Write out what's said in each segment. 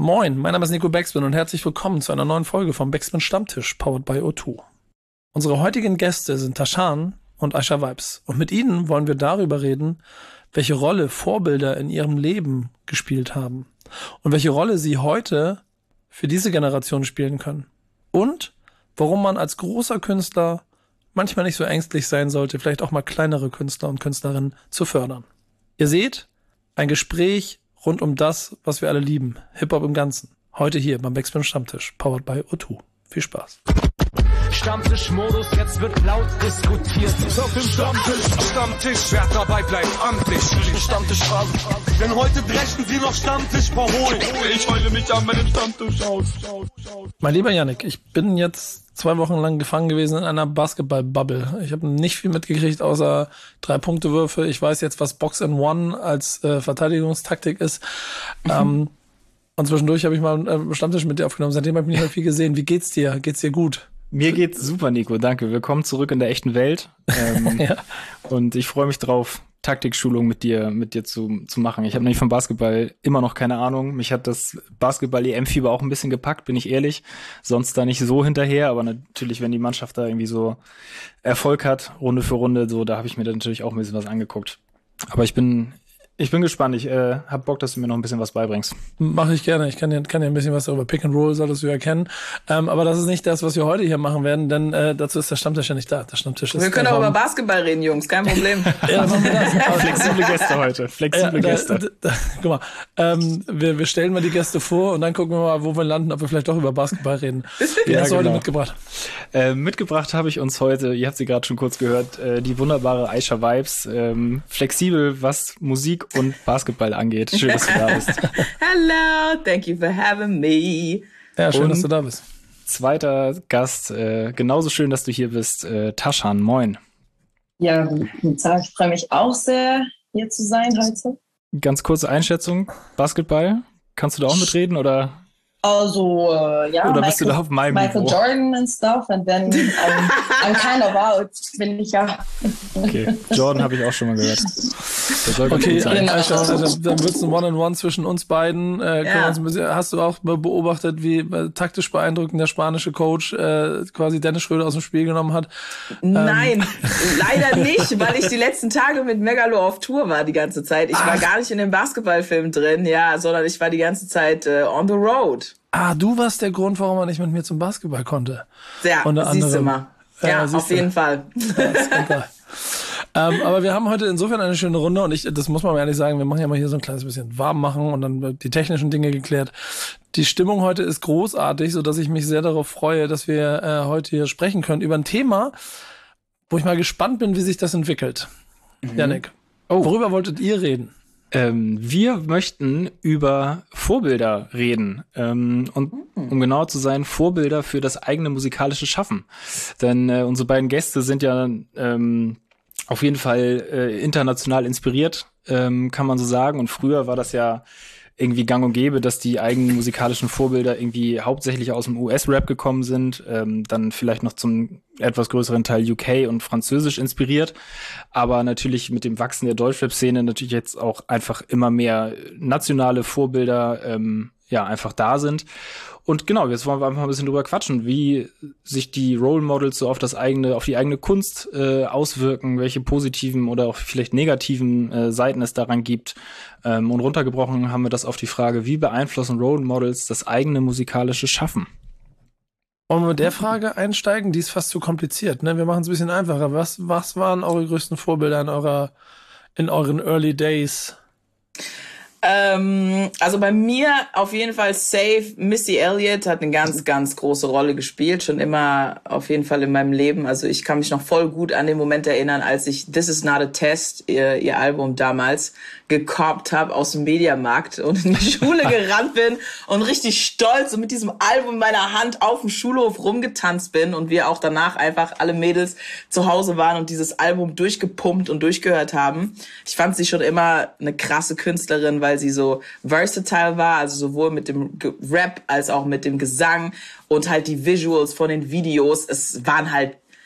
Moin, mein Name ist Nico Backspin und herzlich willkommen zu einer neuen Folge vom Backspin Stammtisch, powered by O2. Unsere heutigen Gäste sind Tashan und Aisha Vibes und mit ihnen wollen wir darüber reden, welche Rolle Vorbilder in ihrem Leben gespielt haben und welche Rolle sie heute für diese Generation spielen können. Und warum man als großer Künstler manchmal nicht so ängstlich sein sollte, vielleicht auch mal kleinere Künstler und Künstlerinnen zu fördern. Ihr seht, ein Gespräch rund um das, was wir alle lieben. Hip-Hop im Ganzen. Heute hier beim Backspin Stammtisch, powered by O2. Viel Spaß. Stammtischmodus, jetzt wird laut diskutiert. Auf dem Stammtisch, wer dabei bleibt, amtlich. Stammtisch Phase. Denn heute brechen sie noch Stammtisch verholen. Ich heule mich an meinem Stammtisch aus. Mein lieber Yannick, ich bin jetzt 2 Wochen lang gefangen gewesen in einer Basketball-Bubble. Ich habe nicht viel mitgekriegt, außer 3-Punkte-Würfe. Ich weiß jetzt, was Box and One als Verteidigungstaktik ist. Und zwischendurch habe ich mal einen Stammtisch mit dir aufgenommen. Seitdem habe ich nicht mehr viel gesehen. Wie geht's dir? Geht's dir gut? Mir geht's super, Nico. Danke. Willkommen zurück in der echten Welt. Ja. Und ich freue mich drauf, Taktikschulung mit dir zu machen. Ich habe nämlich vom Basketball immer noch keine Ahnung. Mich hat das Basketball-EM-Fieber auch ein bisschen gepackt, bin ich ehrlich. Sonst da nicht so hinterher, aber natürlich, wenn die Mannschaft da irgendwie so Erfolg hat, Runde für Runde, so, da habe ich mir dann natürlich auch ein bisschen was angeguckt. Aber ich bin gespannt. Ich hab Bock, dass du mir noch ein bisschen was beibringst. Mache ich gerne. Ich kann dir ein bisschen was darüber. Pick and Roll solltest du ja kennen. Aber das ist nicht das, was wir heute hier machen werden, denn dazu ist der Stammtisch ja nicht da. Der Stammtisch ist wir können auch über Basketball reden, Jungs. Kein Problem. Ja, machen wir das. Flexible Gäste heute. Gäste. Guck mal, wir stellen mal die Gäste vor und dann gucken wir mal, wo wir landen, ob wir vielleicht doch über Basketball reden. Wie hast du heute mitgebracht? Mitgebracht habe ich uns heute, ihr habt sie gerade schon kurz gehört, die wunderbare Aisha Vibes. Flexibel, was Musik und Basketball angeht. Schön, dass du da bist. Hello, thank you for having me. Ja, schön, dass du da bist. Zweiter Gast, genauso schön, dass du hier bist, Tashan, moin. Ja, guten Tag. Ich freue mich auch sehr, hier zu sein heute. Ganz kurze Einschätzung, Basketball, kannst du da auch mitreden, oder? Also, ja, oder bist du da auf meinem Michael Niveau? Jordan and stuff, and then I'm kind of out, bin ich ja. Okay, Jordan habe ich auch schon mal gehört. Okay, dann wird es ein One-on-One zwischen uns beiden. Hast du auch beobachtet, wie taktisch beeindruckend der spanische Coach quasi Dennis Schröder aus dem Spiel genommen hat? Nein, leider nicht, weil ich die letzten Tage mit Megalo auf Tour war die ganze Zeit. Ich war gar nicht in dem Basketballfilm drin, sondern ich war die ganze Zeit on the road. Du warst der Grund, warum er nicht mit mir zum Basketball konnte. Ja, siehst du mal. Ja, auf jeden Fall. Ja, aber wir haben heute insofern eine schöne Runde und das muss man ehrlich sagen, wir machen ja mal hier so ein kleines bisschen warm machen und dann wird die technischen Dinge geklärt. Die Stimmung heute ist großartig, sodass ich mich sehr darauf freue, dass wir heute hier sprechen können über ein Thema, wo ich mal gespannt bin, wie sich das entwickelt. Yannick, worüber wolltet ihr reden? Wir möchten über Vorbilder reden und um genau zu sein, Vorbilder für das eigene musikalische Schaffen. Denn unsere beiden Gäste sind ja auf jeden Fall international inspiriert, kann man so sagen. Und früher war das ja irgendwie gang und gäbe, dass die eigenen musikalischen Vorbilder irgendwie hauptsächlich aus dem US-Rap gekommen sind, dann vielleicht noch zum etwas größeren Teil UK und Französisch inspiriert, aber natürlich mit dem Wachsen der Deutschrap-Szene natürlich jetzt auch einfach immer mehr nationale Vorbilder einfach da sind. Und genau, jetzt wollen wir einfach ein bisschen drüber quatschen, wie sich die Role Models so auf die eigene Kunst auswirken, welche positiven oder auch vielleicht negativen Seiten es daran gibt. Und runtergebrochen haben wir das auf die Frage, wie beeinflussen Role Models das eigene musikalische Schaffen? Wollen wir mit der Frage einsteigen? Die ist fast zu kompliziert, ne? Wir machen es ein bisschen einfacher. Was waren eure größten Vorbilder in euren Early Days? Also bei mir auf jeden Fall safe. Missy Elliott hat eine ganz, ganz große Rolle gespielt, schon immer auf jeden Fall in meinem Leben. Also ich kann mich noch voll gut an den Moment erinnern, als ich This Is Not a Test, ihr Album damals, gekauft habe aus dem Mediamarkt und in die Schule gerannt bin und richtig stolz und mit diesem Album in meiner Hand auf dem Schulhof rumgetanzt bin und wir auch danach einfach alle Mädels zu Hause waren und dieses Album durchgepumpt und durchgehört haben. Ich fand sie schon immer eine krasse Künstlerin, weil sie so versatile war, also sowohl mit dem Rap als auch mit dem Gesang und halt die Visuals von den Videos. Es waren halt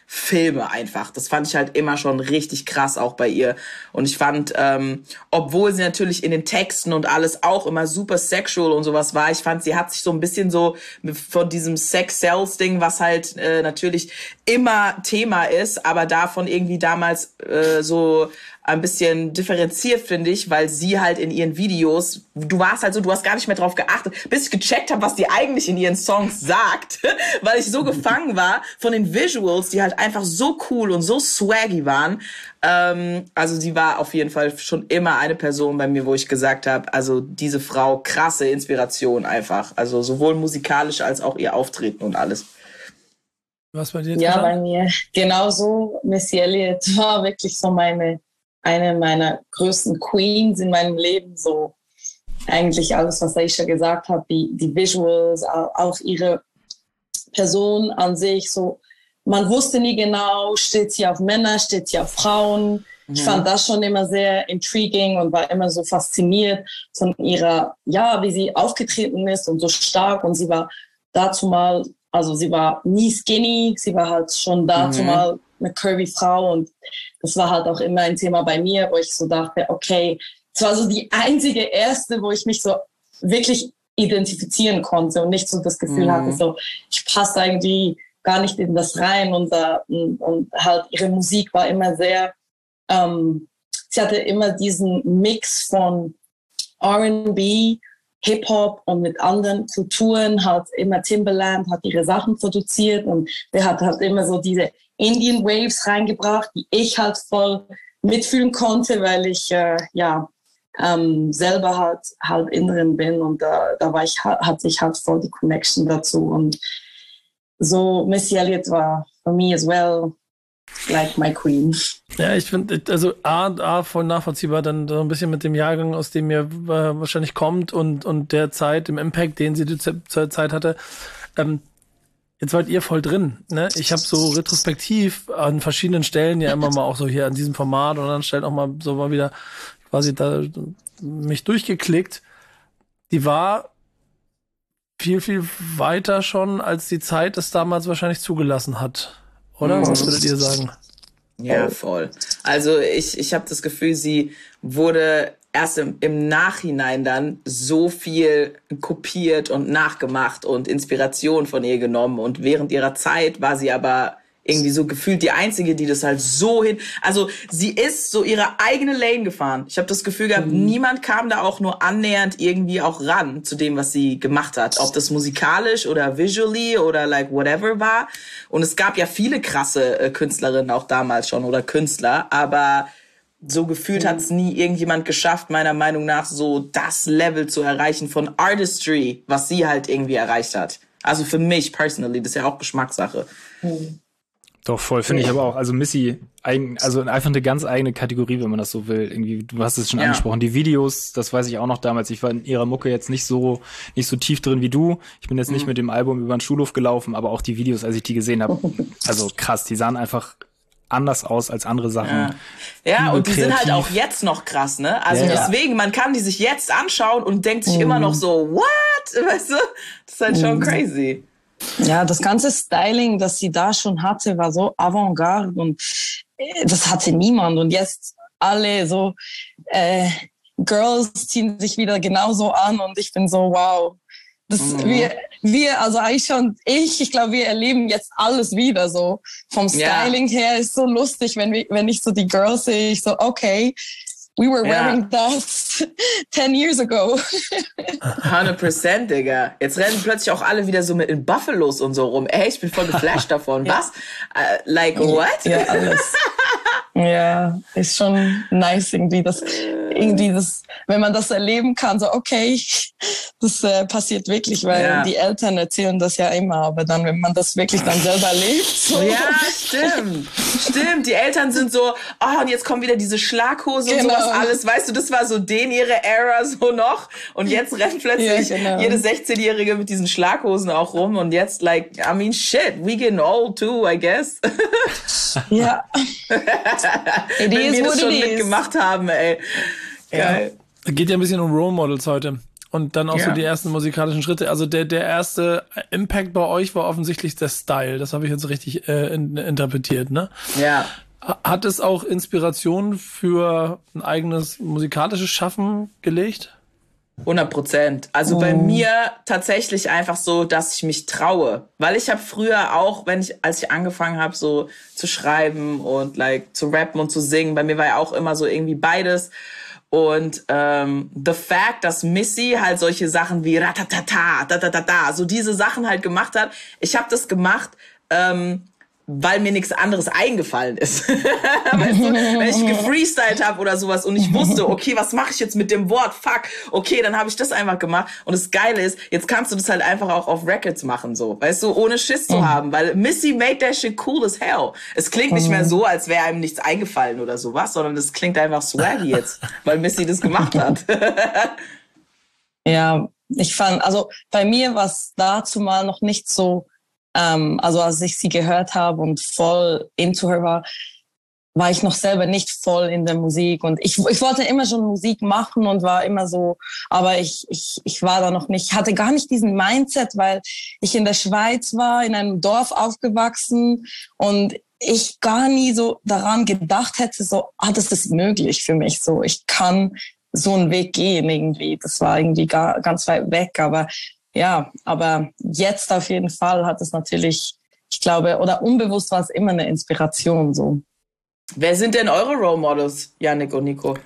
Filme einfach. Das fand ich halt immer schon richtig krass auch bei ihr. Und ich fand, obwohl sie natürlich in den Texten und alles auch immer super sexual und sowas war, ich fand, sie hat sich so ein bisschen so von diesem Sex-Sells-Ding, was halt natürlich immer Thema ist, aber davon irgendwie damals so ein bisschen differenziert, finde ich, weil sie halt in ihren Videos, du warst halt so, du hast gar nicht mehr drauf geachtet, bis ich gecheckt habe, was die eigentlich in ihren Songs sagt, weil ich so gefangen war von den Visuals, die halt einfach so cool und so swaggy waren. Also sie war auf jeden Fall schon immer eine Person bei mir, wo ich gesagt habe, also diese Frau, krasse Inspiration einfach. Also sowohl musikalisch als auch ihr Auftreten und alles. Was bei dir? Ja, bei mir genauso. Missy Elliott war wirklich so eine meiner größten Queens in meinem Leben. So eigentlich alles, was Aisha gesagt hat, die Visuals, auch ihre Person an sich. So, man wusste nie genau, steht sie auf Männer, steht sie auf Frauen. Ich fand das schon immer sehr intriguing und war immer so fasziniert von ihrer, ja, wie sie aufgetreten ist und so stark. Und sie war dazu mal, also sie war nie skinny, sie war halt schon dazu mal eine curvy Frau und das war halt auch immer ein Thema bei mir, wo ich so dachte, okay, es war so die einzige erste, wo ich mich so wirklich identifizieren konnte und nicht so das Gefühl hatte, so ich passe irgendwie gar nicht in das rein und halt ihre Musik war immer sehr, sie hatte immer diesen Mix von R&B, Hip-Hop und mit anderen Kulturen, halt immer Timbaland hat ihre Sachen produziert und der hat halt immer so diese Indian Waves reingebracht, die ich halt voll mitfühlen konnte, weil ich selber halt Inderin bin und da hatte ich halt voll die Connection dazu und so Missy Elliott war for me as well like my queen. Ja, ich finde, also A, voll nachvollziehbar, dann so ein bisschen mit dem Jahrgang, aus dem ihr wahrscheinlich kommt und der Zeit, dem Impact, den sie zur Zeit hatte. Jetzt wart ihr voll drin, ne? Ich habe so retrospektiv an verschiedenen Stellen ja immer mal auch so hier an diesem Format und dann stellt auch mal so mal wieder quasi da mich durchgeklickt. Die war viel, viel weiter schon, als die Zeit es damals wahrscheinlich zugelassen hat. Oder? Was würdet ihr sagen? Ja, voll. Also ich habe das Gefühl, sie wurde erst im Nachhinein dann so viel kopiert und nachgemacht und Inspiration von ihr genommen. Und während ihrer Zeit war sie aber irgendwie so gefühlt die Einzige, die das halt so also sie ist so ihre eigene Lane gefahren. Ich habe das Gefühl gehabt, niemand kam da auch nur annähernd irgendwie auch ran zu dem, was sie gemacht hat. Ob das musikalisch oder visually oder like whatever war. Und es gab ja viele krasse Künstlerinnen auch damals schon oder Künstler, aber so gefühlt hat es nie irgendjemand geschafft, meiner Meinung nach, so das Level zu erreichen von Artistry, was sie halt irgendwie erreicht hat. Also für mich personally, das ist ja auch Geschmackssache. Doch, voll, finde ich aber auch. Also Missy, also einfach eine ganz eigene Kategorie, wenn man das so will. Irgendwie, du hast es schon angesprochen. Die Videos, das weiß ich auch noch damals. Ich war in ihrer Mucke jetzt nicht so tief drin wie du. Ich bin jetzt nicht mit dem Album über den Schulhof gelaufen, aber auch die Videos, als ich die gesehen habe, also krass, die sahen einfach anders aus als andere Sachen. Ja, und die sind halt auch jetzt noch krass, ne? Also deswegen, man kann die sich jetzt anschauen und denkt sich immer noch so, what? Weißt du? Das ist halt schon crazy. Ja, das ganze Styling, das sie da schon hatte, war so Avantgarde und das hatte niemand. Und jetzt alle so Girls ziehen sich wieder genauso an und ich bin so, wow. Das, wir, also Aisha und ich glaube, wir erleben jetzt alles wieder so. Vom Styling her ist so lustig, wenn ich so die Girls sehe, ich so, okay, we were wearing that 10 years ago. 100%, Digga. Jetzt rennen plötzlich auch alle wieder so mit in Buffalos und so rum. Ey, ich bin voll geflasht davon. Was? Like what? Ja, alles. Ja, ist schon nice irgendwie das, wenn man das erleben kann, so okay, das passiert wirklich, weil die Eltern erzählen das ja immer, aber dann, wenn man das wirklich dann selber lebt, so. Ja, stimmt. Die Eltern sind so, und jetzt kommen wieder diese Schlaghosen und sowas alles, weißt du, das war so ihre Era so noch und jetzt rennt plötzlich jede 16-Jährige mit diesen Schlaghosen auch rum und jetzt like, I mean shit, we getting old too, I guess. Ja. Wenn wir das schon mitgemacht haben, ey. Geil. Geht ja ein bisschen um Role Models heute. Und dann auch so die ersten musikalischen Schritte. Also der erste Impact bei euch war offensichtlich der Style. Das habe ich jetzt richtig interpretiert, ne? Ja. Hat es auch Inspiration für ein eigenes musikalisches Schaffen gelegt? 100%. Also bei mir tatsächlich einfach so, dass ich mich traue. Weil ich habe früher auch, als ich angefangen habe, so zu schreiben und zu rappen und zu singen, bei mir war ja auch immer so irgendwie beides. Und the fact, dass Missy halt solche Sachen wie ratatata, da, so diese Sachen halt gemacht hat. Ich habe das gemacht, weil mir nichts anderes eingefallen ist. Weißt du, wenn ich gefreestylt habe oder sowas und ich wusste, okay, was mache ich jetzt mit dem Wort? Fuck, okay, dann habe ich das einfach gemacht. Und das Geile ist, jetzt kannst du das halt einfach auch auf Records machen, so, weißt du, ohne Schiss zu haben, weil Missy made that shit cool as hell. Es klingt nicht mehr so, als wäre einem nichts eingefallen oder sowas, sondern es klingt einfach swaggy jetzt, weil Missy das gemacht hat. Ja, ich fand, also bei mir war es dazu mal noch nicht so, also als ich sie gehört habe und voll into her war ich noch selber nicht voll in der Musik. Und ich wollte immer schon Musik machen und war immer so, aber ich war da noch nicht, hatte gar nicht diesen Mindset, weil ich in der Schweiz war, in einem Dorf aufgewachsen und ich gar nie so daran gedacht hätte, so, das ist möglich für mich, so, ich kann so einen Weg gehen irgendwie. Das war irgendwie ganz weit weg, aber ja, aber jetzt auf jeden Fall hat es natürlich, ich glaube, oder unbewusst war es immer eine Inspiration so. Wer sind denn eure Role Models, Yannick und Nico?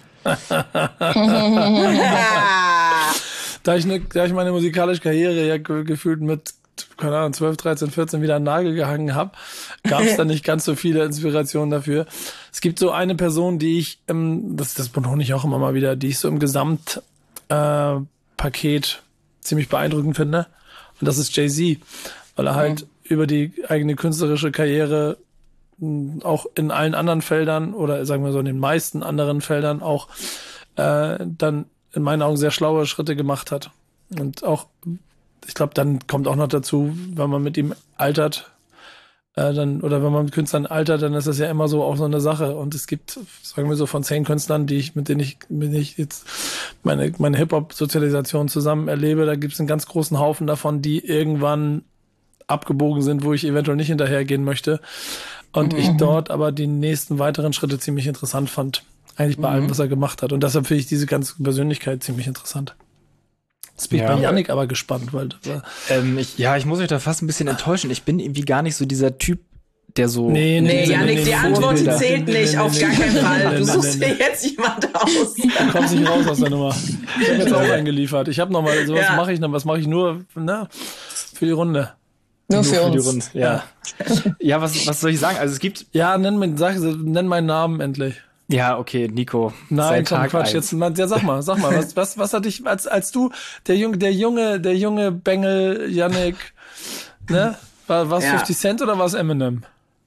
Da ich meine musikalische Karriere ja gefühlt mit, keine Ahnung, 12, 13, 14 wieder an den Nagel gehangen habe, gab es da nicht ganz so viele Inspirationen dafür. Es gibt so eine Person, die ich, das betone ich auch immer mal wieder, die ich so im Gesamtpaket ziemlich beeindruckend finde. Und das ist Jay-Z, weil er halt über die eigene künstlerische Karriere auch in allen anderen Feldern oder sagen wir so in den meisten anderen Feldern auch dann in meinen Augen sehr schlaue Schritte gemacht hat. Und auch, ich glaube, dann kommt auch noch dazu, wenn man mit ihm altert, oder wenn man mit Künstlern altert, dann ist das ja immer so auch so eine Sache. Und es gibt, sagen wir so, von 10 Künstlern, mit denen ich jetzt meine Hip-Hop-Sozialisation zusammen erlebe, da gibt es einen ganz großen Haufen davon, die irgendwann abgebogen sind, wo ich eventuell nicht hinterhergehen möchte. Und ich dort aber die nächsten weiteren Schritte ziemlich interessant fand. Eigentlich bei allem, was er gemacht hat. Und deshalb finde ich diese ganze Persönlichkeit ziemlich interessant. Jetzt bin ich bei Yannick aber gespannt, weil ich muss euch da fast ein bisschen enttäuschen. Ich bin irgendwie gar nicht so dieser Typ, der so... Nee, Yannick, die Antwort zählt nicht, auf gar keinen Fall. Du suchst dir jetzt jemand aus. Du kommst nicht raus aus der Nummer. Ich habe jetzt auch eingeliefert. Ich habe nochmal, sowas mache ich noch, was mache ich nur für die Runde. Nur für uns. Die Runde. Ja, ja, was soll ich sagen? Also es gibt... Ja, nenn meinen Namen endlich. Ja, okay, Nico. Nein, komm, Quatsch. Jetzt, sag mal, was hat dich, als du, der junge Bengel, Yannick, ne? War es 50 Cent oder war es Eminem?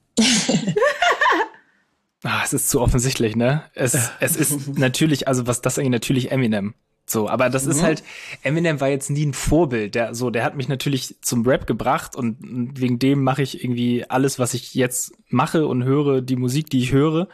Es ist zu offensichtlich, ne? Es ist natürlich, also was das eigentlich natürlich Eminem. So, aber das ist halt, Eminem war jetzt nie ein Vorbild. Der hat mich natürlich zum Rap gebracht und wegen dem mache ich irgendwie alles, was ich jetzt mache und höre, die Musik, die ich höre.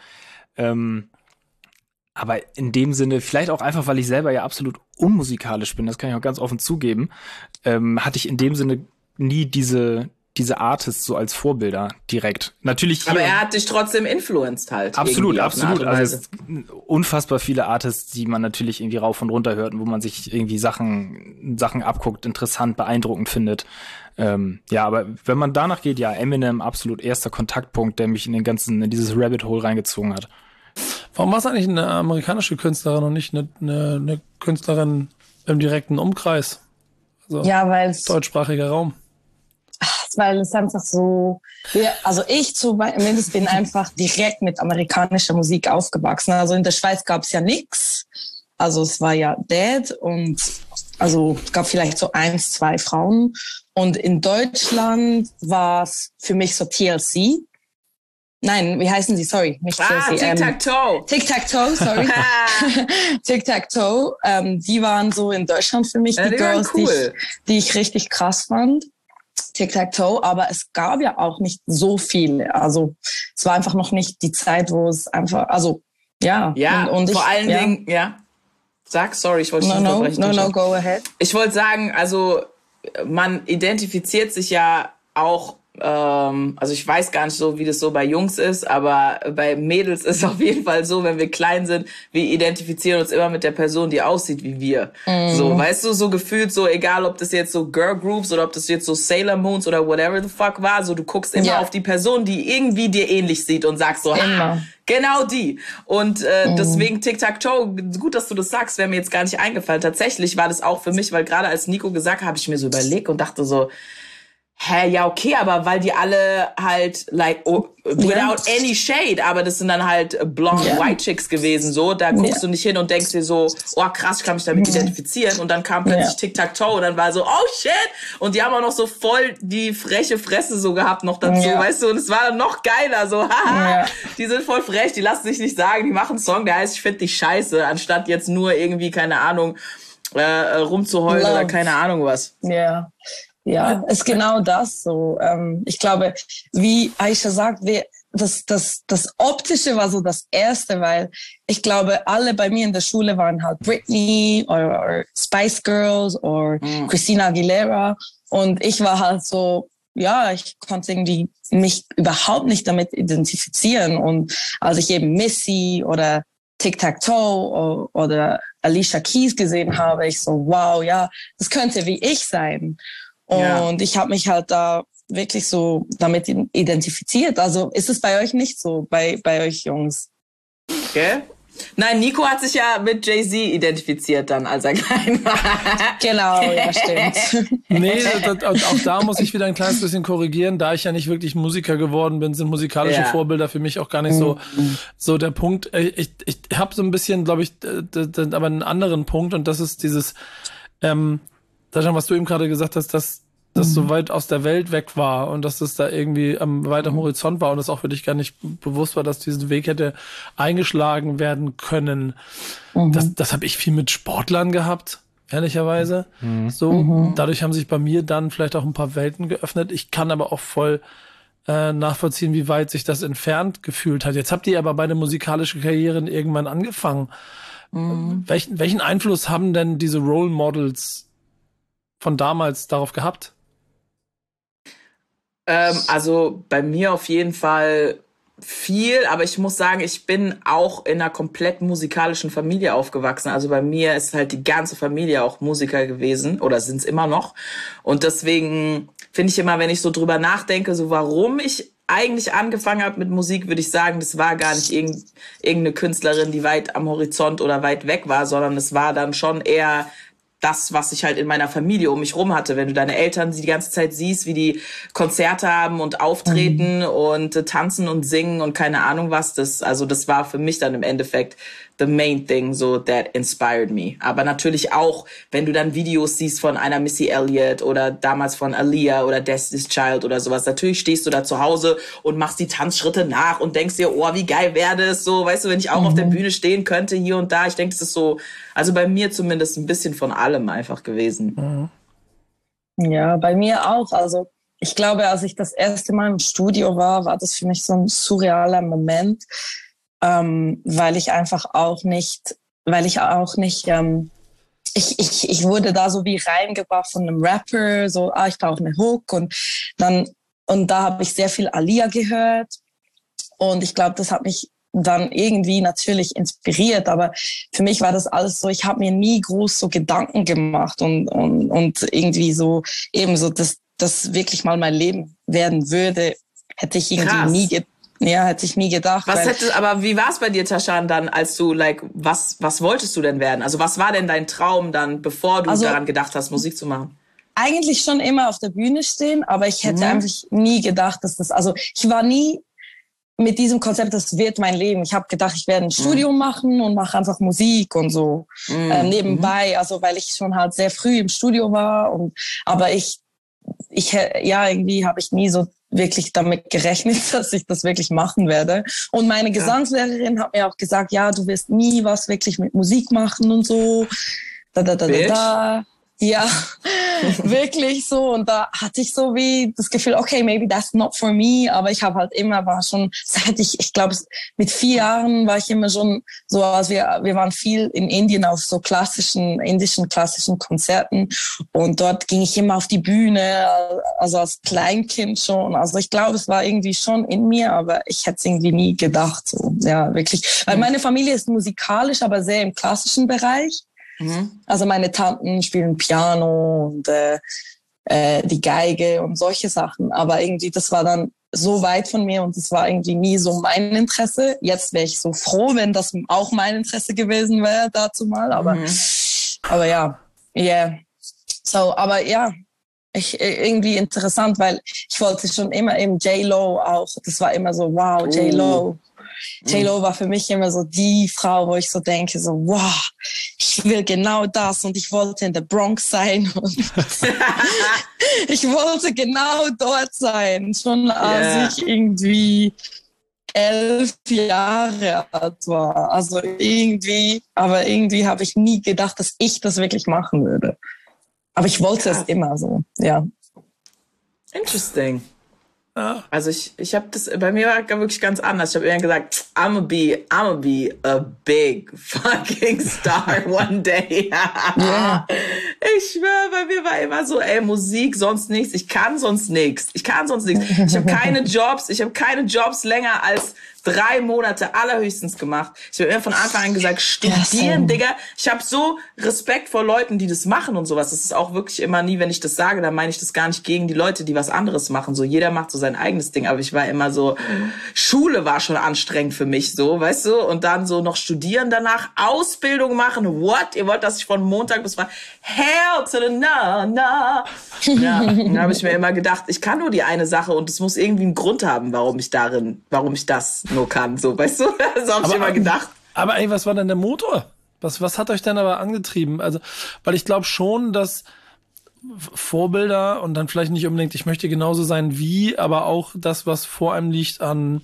Aber in dem Sinne, vielleicht auch einfach, weil ich selber ja absolut unmusikalisch bin, das kann ich auch ganz offen zugeben, hatte ich in dem Sinne nie diese Artists so als Vorbilder direkt. Natürlich. Aber er hat dich trotzdem influenced halt. Absolut. Also es unfassbar viele Artists, die man natürlich irgendwie rauf und runter hört und wo man sich irgendwie Sachen abguckt, interessant, beeindruckend findet. Aber wenn man danach geht, ja, Eminem absolut erster Kontaktpunkt, der mich in dieses Rabbit Hole reingezogen hat. Warum war es eigentlich eine amerikanische Künstlerin und nicht eine Künstlerin im direkten Umkreis? Also weil deutschsprachiger Raum. Weil es einfach so, ich zumindest bin einfach direkt mit amerikanischer Musik aufgewachsen. Also in der Schweiz gab es ja nix. Also es war ja dead und also es gab vielleicht so 1, 2 Frauen. Und in Deutschland war es für mich so TLC. Nein, wie heißen sie? Sorry, nicht TLC. Tic-Tac-Toe. Tic-Tac-Toe, sorry. Tic-Tac-Toe. Die waren so in Deutschland für mich die Girls, cool. die ich richtig krass fand. Tic-Tac-Toe, aber es gab ja auch nicht so viele. Also es war einfach noch nicht die Zeit, wo es einfach, also ja. Ja, und vor allen Dingen, ja. Sag, sorry, ich wollte dich nicht unterbrechen. No, go ahead. Ich wollte sagen, also man identifiziert sich ja auch, also ich weiß gar nicht so, wie das so bei Jungs ist, aber bei Mädels ist es auf jeden Fall so, wenn wir klein sind, wir identifizieren uns immer mit der Person, die aussieht wie wir. So, weißt du, so gefühlt so, egal ob das jetzt so Girl Groups oder ob das jetzt so Sailor Moons oder whatever the fuck war, so du guckst immer auf die Person, die irgendwie dir ähnlich sieht und sagst so, genau die. Und deswegen Tic-Tac-Toe, gut, dass du das sagst, wäre mir jetzt gar nicht eingefallen. Tatsächlich war das auch für mich, weil gerade als Nico gesagt hat, habe ich mir so überlegt und dachte so, ja, okay, aber weil die alle halt, like, without any shade, aber das sind dann halt blonde White Chicks gewesen, so, da guckst du nicht hin und denkst dir so, oh krass, ich kann mich damit identifizieren, und dann kam plötzlich Tic-Tac-Toe und dann war so, oh shit, und die haben auch noch so voll die freche Fresse so gehabt noch dazu, weißt du, und es war dann noch geiler, so, haha, die sind voll frech, die lassen sich nicht sagen, die machen einen Song, der heißt, ich find dich scheiße, anstatt jetzt nur irgendwie, keine Ahnung, rumzuheulen oder keine Ahnung was. Ja, ist genau das so. Ich glaube, wie Aisha sagt, das Optische war so das Erste, weil ich glaube, alle bei mir in der Schule waren halt Britney oder Spice Girls oder Christina Aguilera, und ich war halt so, ja, ich konnte irgendwie mich überhaupt nicht damit identifizieren, und als ich eben Missy oder Tic-Tac-Toe oder Alicia Keys gesehen habe, ich so, wow, ja, das könnte wie ich sein. Und ich habe mich halt da wirklich so damit identifiziert. Also ist es bei euch nicht so, bei euch Jungs? Okay. Nein, Nico hat sich ja mit Jay-Z identifiziert dann, als er klein war. Genau, ja, stimmt. Nee, auch da muss ich wieder ein kleines bisschen korrigieren. Da ich ja nicht wirklich Musiker geworden bin, sind musikalische Vorbilder für mich auch gar nicht so der Punkt. Ich habe so ein bisschen, glaube ich, aber einen anderen Punkt, und das ist dieses Sascha, was du eben gerade gesagt hast, dass das so weit aus der Welt weg war und dass das da irgendwie am weiteren Horizont war und es auch für dich gar nicht bewusst war, dass diesen Weg hätte eingeschlagen werden können. Das habe ich viel mit Sportlern gehabt, ehrlicherweise. Dadurch haben sich bei mir dann vielleicht auch ein paar Welten geöffnet. Ich kann aber auch voll nachvollziehen, wie weit sich das entfernt gefühlt hat. Jetzt habt ihr aber beide musikalische Karrieren irgendwann angefangen. Welchen Einfluss haben denn diese Role Models von damals darauf gehabt? Also bei mir auf jeden Fall viel, aber ich muss sagen, ich bin auch in einer komplett musikalischen Familie aufgewachsen. Also bei mir ist halt die ganze Familie auch Musiker gewesen oder sind es immer noch. Und deswegen finde ich immer, wenn ich so drüber nachdenke, so warum ich eigentlich angefangen habe mit Musik, würde ich sagen, das war gar nicht irgendeine Künstlerin, die weit am Horizont oder weit weg war, sondern es war dann schon eher das, was ich halt in meiner Familie um mich rum hatte. Wenn du deine Eltern die ganze Zeit siehst, wie die Konzerte haben und auftreten und tanzen und singen und keine Ahnung was, das war für mich dann im Endeffekt the main thing, so that inspired me. Aber natürlich auch, wenn du dann Videos siehst von einer Missy Elliott oder damals von Aaliyah oder Destiny's Child oder sowas, natürlich stehst du da zu Hause und machst die Tanzschritte nach und denkst dir, oh, wie geil wäre das, so, weißt du, wenn ich auch auf der Bühne stehen könnte, hier und da. Ich denke, das ist so, also bei mir zumindest ein bisschen von allem einfach gewesen. Ja, bei mir auch. Also ich glaube, als ich das erste Mal im Studio war das für mich so ein surrealer Moment, weil ich wurde da so wie reingebracht von einem Rapper, so, ich brauche eine Hook, und da habe ich sehr viel Aaliyah gehört, und ich glaube, das hat mich dann irgendwie natürlich inspiriert, aber für mich war das alles so, ich habe mir nie groß so Gedanken gemacht und irgendwie so, ebenso, dass das wirklich mal mein Leben werden würde, hätte ich irgendwie hätte ich nie gedacht. Aber wie war es bei dir, Tashan, dann, als du, was wolltest du denn werden? Also was war denn dein Traum dann, bevor du daran gedacht hast, Musik zu machen? Eigentlich schon immer auf der Bühne stehen, aber ich hätte einfach nie gedacht, ich war nie mit diesem Konzept, das wird mein Leben. Ich habe gedacht, ich werde ein Studium machen und mache einfach Musik und so nebenbei, also weil ich schon halt sehr früh im Studio war, aber irgendwie habe ich nie so wirklich damit gerechnet, dass ich das wirklich machen werde. Und meine Gesangslehrerin hat mir auch gesagt, ja, du wirst nie was wirklich mit Musik machen und so. Ja, wirklich so. Und da hatte ich so wie das Gefühl, okay, maybe that's not for me. Aber ich habe halt immer, war schon, seit ich glaube, mit 4 Jahren war ich immer schon so, als wir waren viel in Indien auf so indischen klassischen Konzerten. Und dort ging ich immer auf die Bühne, also als Kleinkind schon. Also ich glaube, es war irgendwie schon in mir, aber ich hätte es irgendwie nie gedacht. So, ja, wirklich. Weil meine Familie ist musikalisch, aber sehr im klassischen Bereich. Also meine Tanten spielen Piano und die Geige und solche Sachen. Aber irgendwie, das war dann so weit von mir und das war irgendwie nie so mein Interesse. Jetzt wäre ich so froh, wenn das auch mein Interesse gewesen wäre dazu mal. Aber ja, yeah. So, aber ja, irgendwie interessant, weil ich wollte schon immer eben J-Lo auch. Das war immer so, wow, J-Lo. J-Lo war für mich immer so die Frau, wo ich so denke, so, wow, ich will genau das und ich wollte in der Bronx sein und ich wollte genau dort sein, schon als ich irgendwie 11 Jahre alt war. Also irgendwie habe ich nie gedacht, dass ich das wirklich machen würde. Aber ich wollte es immer so, ja. Interesting. Also ich habe das, bei mir war wirklich ganz anders. Ich habe immer gesagt, I'ma be a big fucking star one day. Yeah. Ich schwöre, bei mir war immer so, Musik, sonst nichts. Ich kann sonst nichts. Ich habe keine Jobs länger als 3 Monate allerhöchstens gemacht. Ich habe immer von Anfang an gesagt, studieren, Digga. Ich habe so Respekt vor Leuten, die das machen und sowas. Das ist auch wirklich immer nie, wenn ich das sage, dann meine ich das gar nicht gegen die Leute, die was anderes machen. So, jeder macht so sein eigenes Ding. Aber ich war immer so, Schule war schon anstrengend für mich, so, weißt du? Und dann so noch studieren danach, Ausbildung machen. What? Ihr wollt, dass ich von Montag bis Freitag, hell to the no. Ja, dann habe ich mir immer gedacht, ich kann nur die eine Sache und es muss irgendwie einen Grund haben, warum ich das nur kann, so, weißt du? So habe ich immer gedacht. Aber ey, was war denn der Motor? Was hat euch denn aber angetrieben? Also, weil ich glaube schon, dass Vorbilder und dann vielleicht nicht unbedingt, ich möchte genauso sein wie, aber auch das, was vor einem liegt an,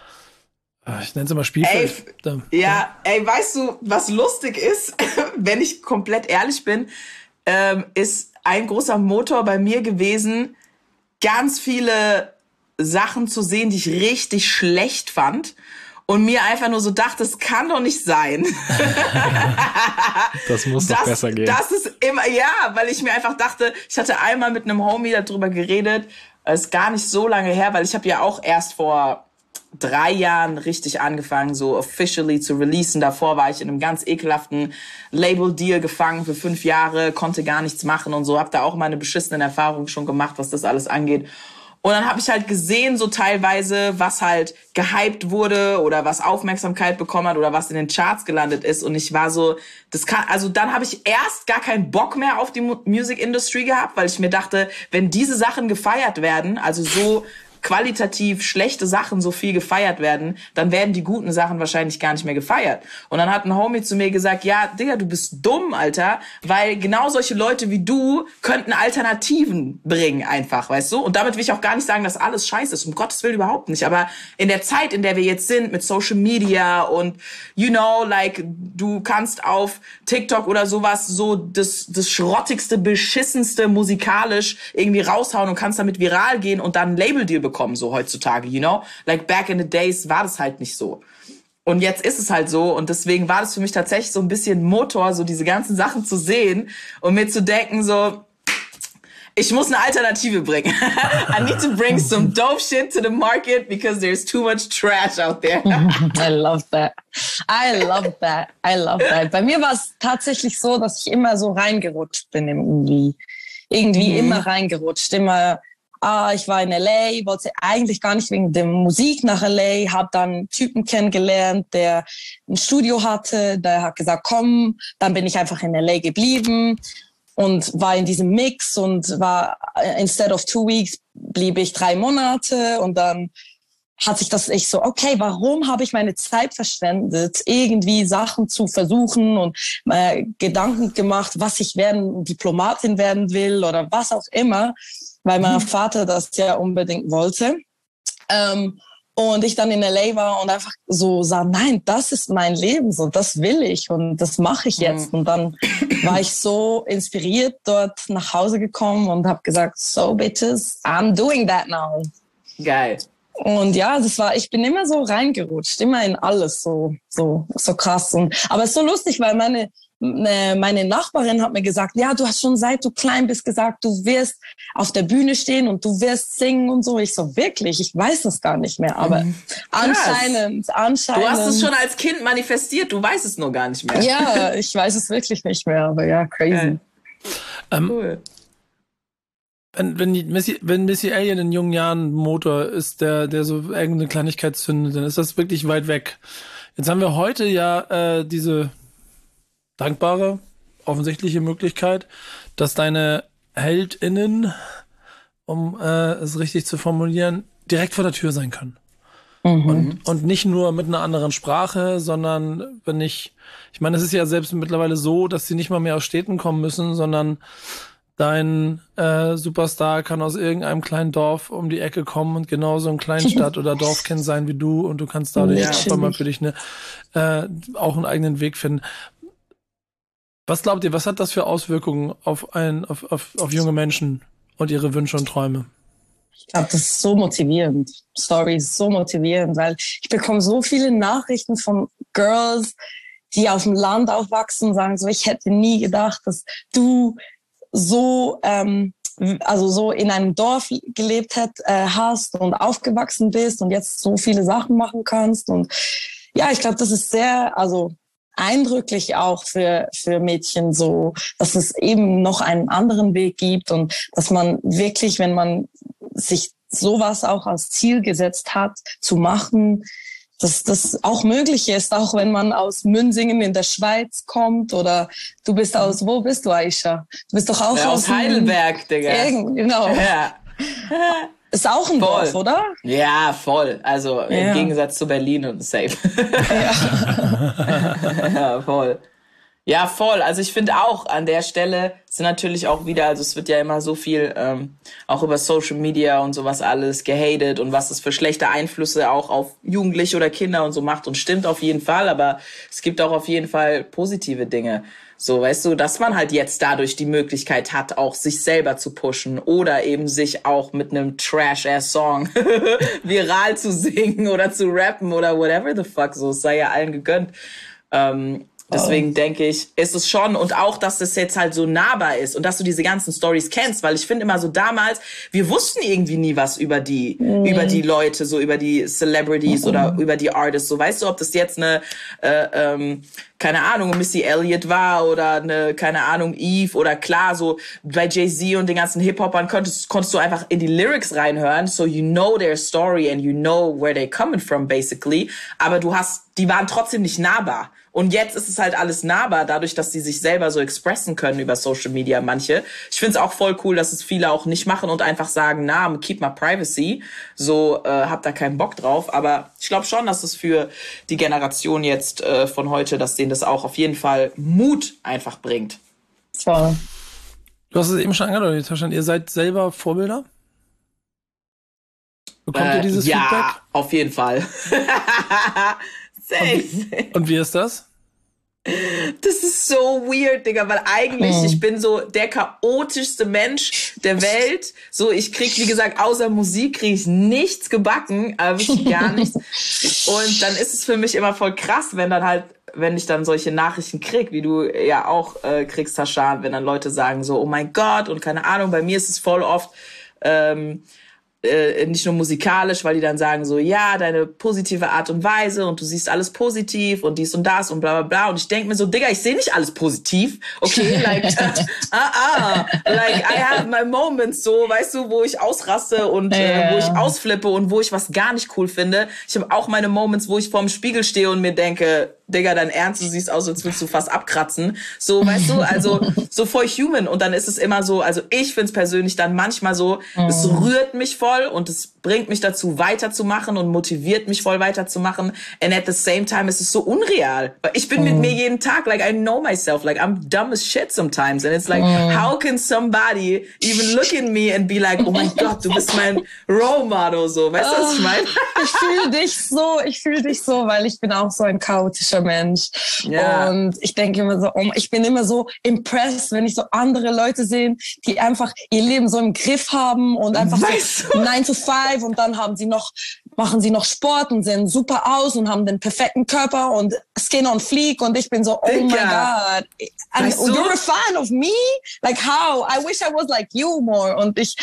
ich nenne es immer Spielfeld. Weißt du, was lustig ist, wenn ich komplett ehrlich bin, ist ein großer Motor bei mir gewesen, ganz viele Sachen zu sehen, die ich richtig schlecht fand und mir einfach nur so dachte, das kann doch nicht sein. Das muss doch besser gehen. Das ist immer, weil ich mir einfach dachte, ich hatte einmal mit einem Homie darüber geredet, ist gar nicht so lange her, weil ich habe ja auch erst vor 3 Jahren richtig angefangen, so officially zu releasen. Davor war ich in einem ganz ekelhaften Label-Deal gefangen für 5 Jahre, konnte gar nichts machen und so, habe da auch meine beschissenen Erfahrungen schon gemacht, was das alles angeht. Und dann habe ich halt gesehen, so teilweise, was halt gehypt wurde oder was Aufmerksamkeit bekommen hat oder was in den Charts gelandet ist. Und ich war so, dann habe ich erst gar keinen Bock mehr auf die Music Industry gehabt, weil ich mir dachte, wenn diese Sachen gefeiert werden, also so qualitativ schlechte Sachen so viel gefeiert werden, dann werden die guten Sachen wahrscheinlich gar nicht mehr gefeiert. Und dann hat ein Homie zu mir gesagt, ja, Digga, du bist dumm, Alter, weil genau solche Leute wie du könnten Alternativen bringen einfach, weißt du? Und damit will ich auch gar nicht sagen, dass alles scheiße ist, um Gottes Willen überhaupt nicht. Aber in der Zeit, in der wir jetzt sind, mit Social Media und, du kannst auf TikTok oder sowas so das schrottigste, beschissenste musikalisch irgendwie raushauen und kannst damit viral gehen und dann ein Label-Deal bekommen, so heutzutage, like back in the days war das halt nicht so. Und jetzt ist es halt so und deswegen war das für mich tatsächlich so ein bisschen Motor, so diese ganzen Sachen zu sehen und mir zu denken so, ich muss eine Alternative bringen. I need to bring some dope shit to the market because there's too much trash out there. I love that. Bei mir war es tatsächlich so, dass ich immer so reingerutscht bin irgendwie immer reingerutscht, immer ich war in L.A., wollte eigentlich gar nicht wegen der Musik nach L.A., habe dann einen Typen kennengelernt, der ein Studio hatte, der hat gesagt, komm, dann bin ich einfach in L.A. geblieben und war in diesem Mix und war, instead of 2 weeks, blieb ich 3 Monate und dann hat sich ich so, okay, warum habe ich meine Zeit verschwendet, irgendwie Sachen zu versuchen und Gedanken gemacht, was ich Diplomatin werden will oder was auch immer, weil mein Vater das ja unbedingt wollte. Und ich dann in LA war und einfach so sah, nein, das ist mein Leben, so das will ich und das mache ich jetzt. Und dann war ich so inspiriert dort nach Hause gekommen und habe gesagt, so bitches, I'm doing that now. Geil. Und ja, ich bin immer so reingerutscht, immer in alles so krass. Aber es ist so lustig, weil meine Nachbarin hat mir gesagt, ja, du hast schon seit du klein bist gesagt, du wirst auf der Bühne stehen und du wirst singen und so. Ich so, wirklich? Ich weiß es gar nicht mehr, aber anscheinend. Du hast es schon als Kind manifestiert, du weißt es nur gar nicht mehr. Ja, ich weiß es wirklich nicht mehr, aber ja, crazy. Cool. Wenn Missy Elliott in jungen Jahren ein Motor ist, der so irgendeine Kleinigkeit zündet, dann ist das wirklich weit weg. Jetzt haben wir heute ja diese dankbare, offensichtliche Möglichkeit, dass deine HeldInnen, um es richtig zu formulieren, direkt vor der Tür sein können. Und nicht nur mit einer anderen Sprache, sondern ich meine, es ist ja selbst mittlerweile so, dass sie nicht mal mehr aus Städten kommen müssen, sondern dein Superstar kann aus irgendeinem kleinen Dorf um die Ecke kommen und genauso ein kleinen Stadt- oder Dorfkind sein wie du und du kannst dadurch einfach mal für dich auch einen eigenen Weg finden. Was glaubt ihr, was hat das für Auswirkungen auf junge Menschen und ihre Wünsche und Träume? Ich glaube, das ist so motivierend. So motivierend, weil ich bekomme so viele Nachrichten von Girls, die auf dem Land aufwachsen und sagen so, ich hätte nie gedacht, dass du so so in einem Dorf gelebt hast und aufgewachsen bist und jetzt so viele Sachen machen kannst. Und ja, ich glaube, das ist sehr, eindrücklich auch für Mädchen so, dass es eben noch einen anderen Weg gibt und dass man wirklich, wenn man sich sowas auch als Ziel gesetzt hat, zu machen, dass das auch möglich ist, auch wenn man aus Münsingen in der Schweiz kommt oder du bist wo bist du, Aisha? Du bist doch auch aus Heidelberg, Digga. Genau. Ja. Ist auch ein Dorf, oder? Ja, voll. Also im Gegensatz zu Berlin und safe. Ja, voll. Ja, voll. Also ich finde auch an der Stelle sind natürlich auch wieder, also es wird ja immer so viel auch über Social Media und sowas alles gehatet und was es für schlechte Einflüsse auch auf Jugendliche oder Kinder und so macht und stimmt auf jeden Fall, aber es gibt auch auf jeden Fall positive Dinge. So, weißt du, dass man halt jetzt dadurch die Möglichkeit hat, auch sich selber zu pushen oder eben sich auch mit einem Trash-Ass-Song viral zu singen oder zu rappen oder whatever the fuck, so, es sei ja allen gegönnt. Deswegen denke ich, ist es schon und auch, dass es jetzt halt so nahbar ist und dass du diese ganzen Stories kennst, weil ich finde immer so damals, wir wussten irgendwie nie was über die Leute, so über die Celebrities oder über die Artists, so weißt du, ob das jetzt eine, keine Ahnung, Missy Elliott war oder eine, keine Ahnung, Eve oder klar, so bei Jay-Z und den ganzen Hip-Hopern konntest du einfach in die Lyrics reinhören, so you know their story and you know where they're coming from basically, aber die waren trotzdem nicht nahbar. Und jetzt ist es halt alles nahbar, dadurch, dass die sich selber so expressen können über Social Media, manche. Ich finde es auch voll cool, dass es viele auch nicht machen und einfach sagen, keep my privacy. So, hab da keinen Bock drauf. Aber ich glaube schon, dass es für die Generation jetzt von heute, dass denen das auch auf jeden Fall Mut einfach bringt. Voll. Du hast es eben schon angedeutet, ihr seid selber Vorbilder? Bekommt ihr dieses Feedback? Ja, auf jeden Fall. Und wie ist das? Das ist so weird, Digga, weil eigentlich, ich bin so der chaotischste Mensch der Welt. So, ich krieg, wie gesagt, außer Musik krieg ich nichts gebacken, aber wirklich gar nichts. Und dann ist es für mich immer voll krass, wenn ich dann solche Nachrichten krieg, wie du ja auch kriegst, Tashan, wenn dann Leute sagen so, oh mein Gott, und keine Ahnung, bei mir ist es voll oft, nicht nur musikalisch, weil die dann sagen so, ja, deine positive Art und Weise und du siehst alles positiv und dies und das und bla bla bla und ich denke mir so, Digga, ich sehe nicht alles positiv, okay, like, like I have my moments, so, weißt du, wo ich ausraste und wo ich ausflippe und wo ich was gar nicht cool finde. Ich habe auch meine Moments, wo ich vorm Spiegel stehe und mir denke, Digga, dein Ernst, du siehst aus, als würdest du fast abkratzen. So, weißt du, also so voll human. Und dann ist es immer so, also ich find's persönlich dann manchmal so, es rührt mich voll, voll und es bringt mich dazu, weiterzumachen und motiviert mich voll weiterzumachen. And at the same time ist es so unreal. Weil ich bin mit mir jeden Tag, like, I know myself, like, I'm dumb as shit sometimes. And it's like, how can somebody even look at me and be like, oh mein Gott, du bist mein Role Model, so. Weißt du, was ich meine? Ich fühle dich so, weil ich bin auch so ein chaotischer Mensch. Ja. Und ich denke immer so, ich bin immer so impressed, wenn ich so andere Leute sehe, die einfach ihr Leben so im Griff haben und einfach so 9 to 5 und dann machen sie noch Sport und sehen super aus und haben den perfekten Körper und Skin on fleek und ich bin so, oh my God. And you're a fan of me? Like how? I wish I was like you more. Und ich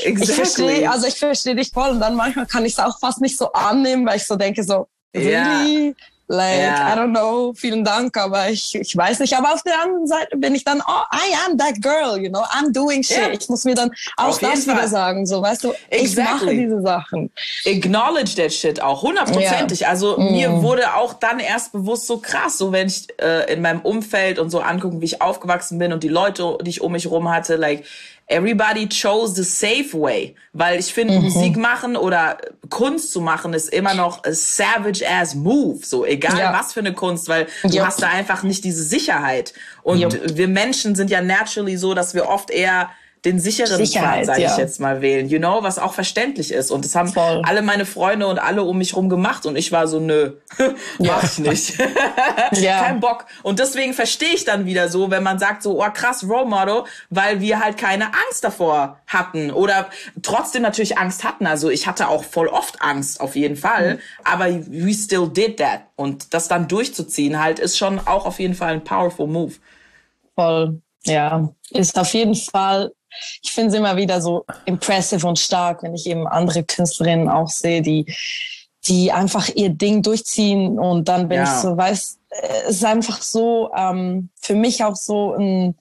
verstehe dich voll und dann manchmal kann ich es auch fast nicht so annehmen, weil ich so denke so, really? Like, I don't know, vielen Dank, aber ich weiß nicht. Aber auf der anderen Seite bin ich dann, I am that girl, you know, I'm doing shit. Yeah. Ich muss mir dann auch das wieder sagen, so, weißt du, ich mache diese Sachen. Acknowledge that shit auch, 100%. Yeah. Also mir wurde auch dann erst bewusst so krass, so wenn ich in meinem Umfeld und so angucken, wie ich aufgewachsen bin und die Leute, die ich um mich rum hatte, like, everybody chose the safe way. Weil ich finde, Musik machen oder Kunst zu machen ist immer noch a savage ass move. So, egal was für eine Kunst, weil du hast da einfach nicht diese Sicherheit. Und wir Menschen sind ja naturally so, dass wir oft eher den sicheren Pfad, sage ich jetzt mal, wählen. You know, was auch verständlich ist. Und das haben alle meine Freunde und alle um mich rum gemacht. Und ich war so, nö, mach ich nicht. Kein Bock. Und deswegen verstehe ich dann wieder so, wenn man sagt so, oh krass, Role Model, weil wir halt keine Angst davor hatten. Oder trotzdem natürlich Angst hatten. Also ich hatte auch voll oft Angst, auf jeden Fall. Aber we still did that. Und das dann durchzuziehen halt, ist schon auch auf jeden Fall ein powerful move. Voll, ja. Ist auf jeden Fall... Ich finde es immer wieder so impressive und stark, wenn ich eben andere Künstlerinnen auch sehe, die einfach ihr Ding durchziehen und dann bin ich so, es ist einfach so, für mich auch so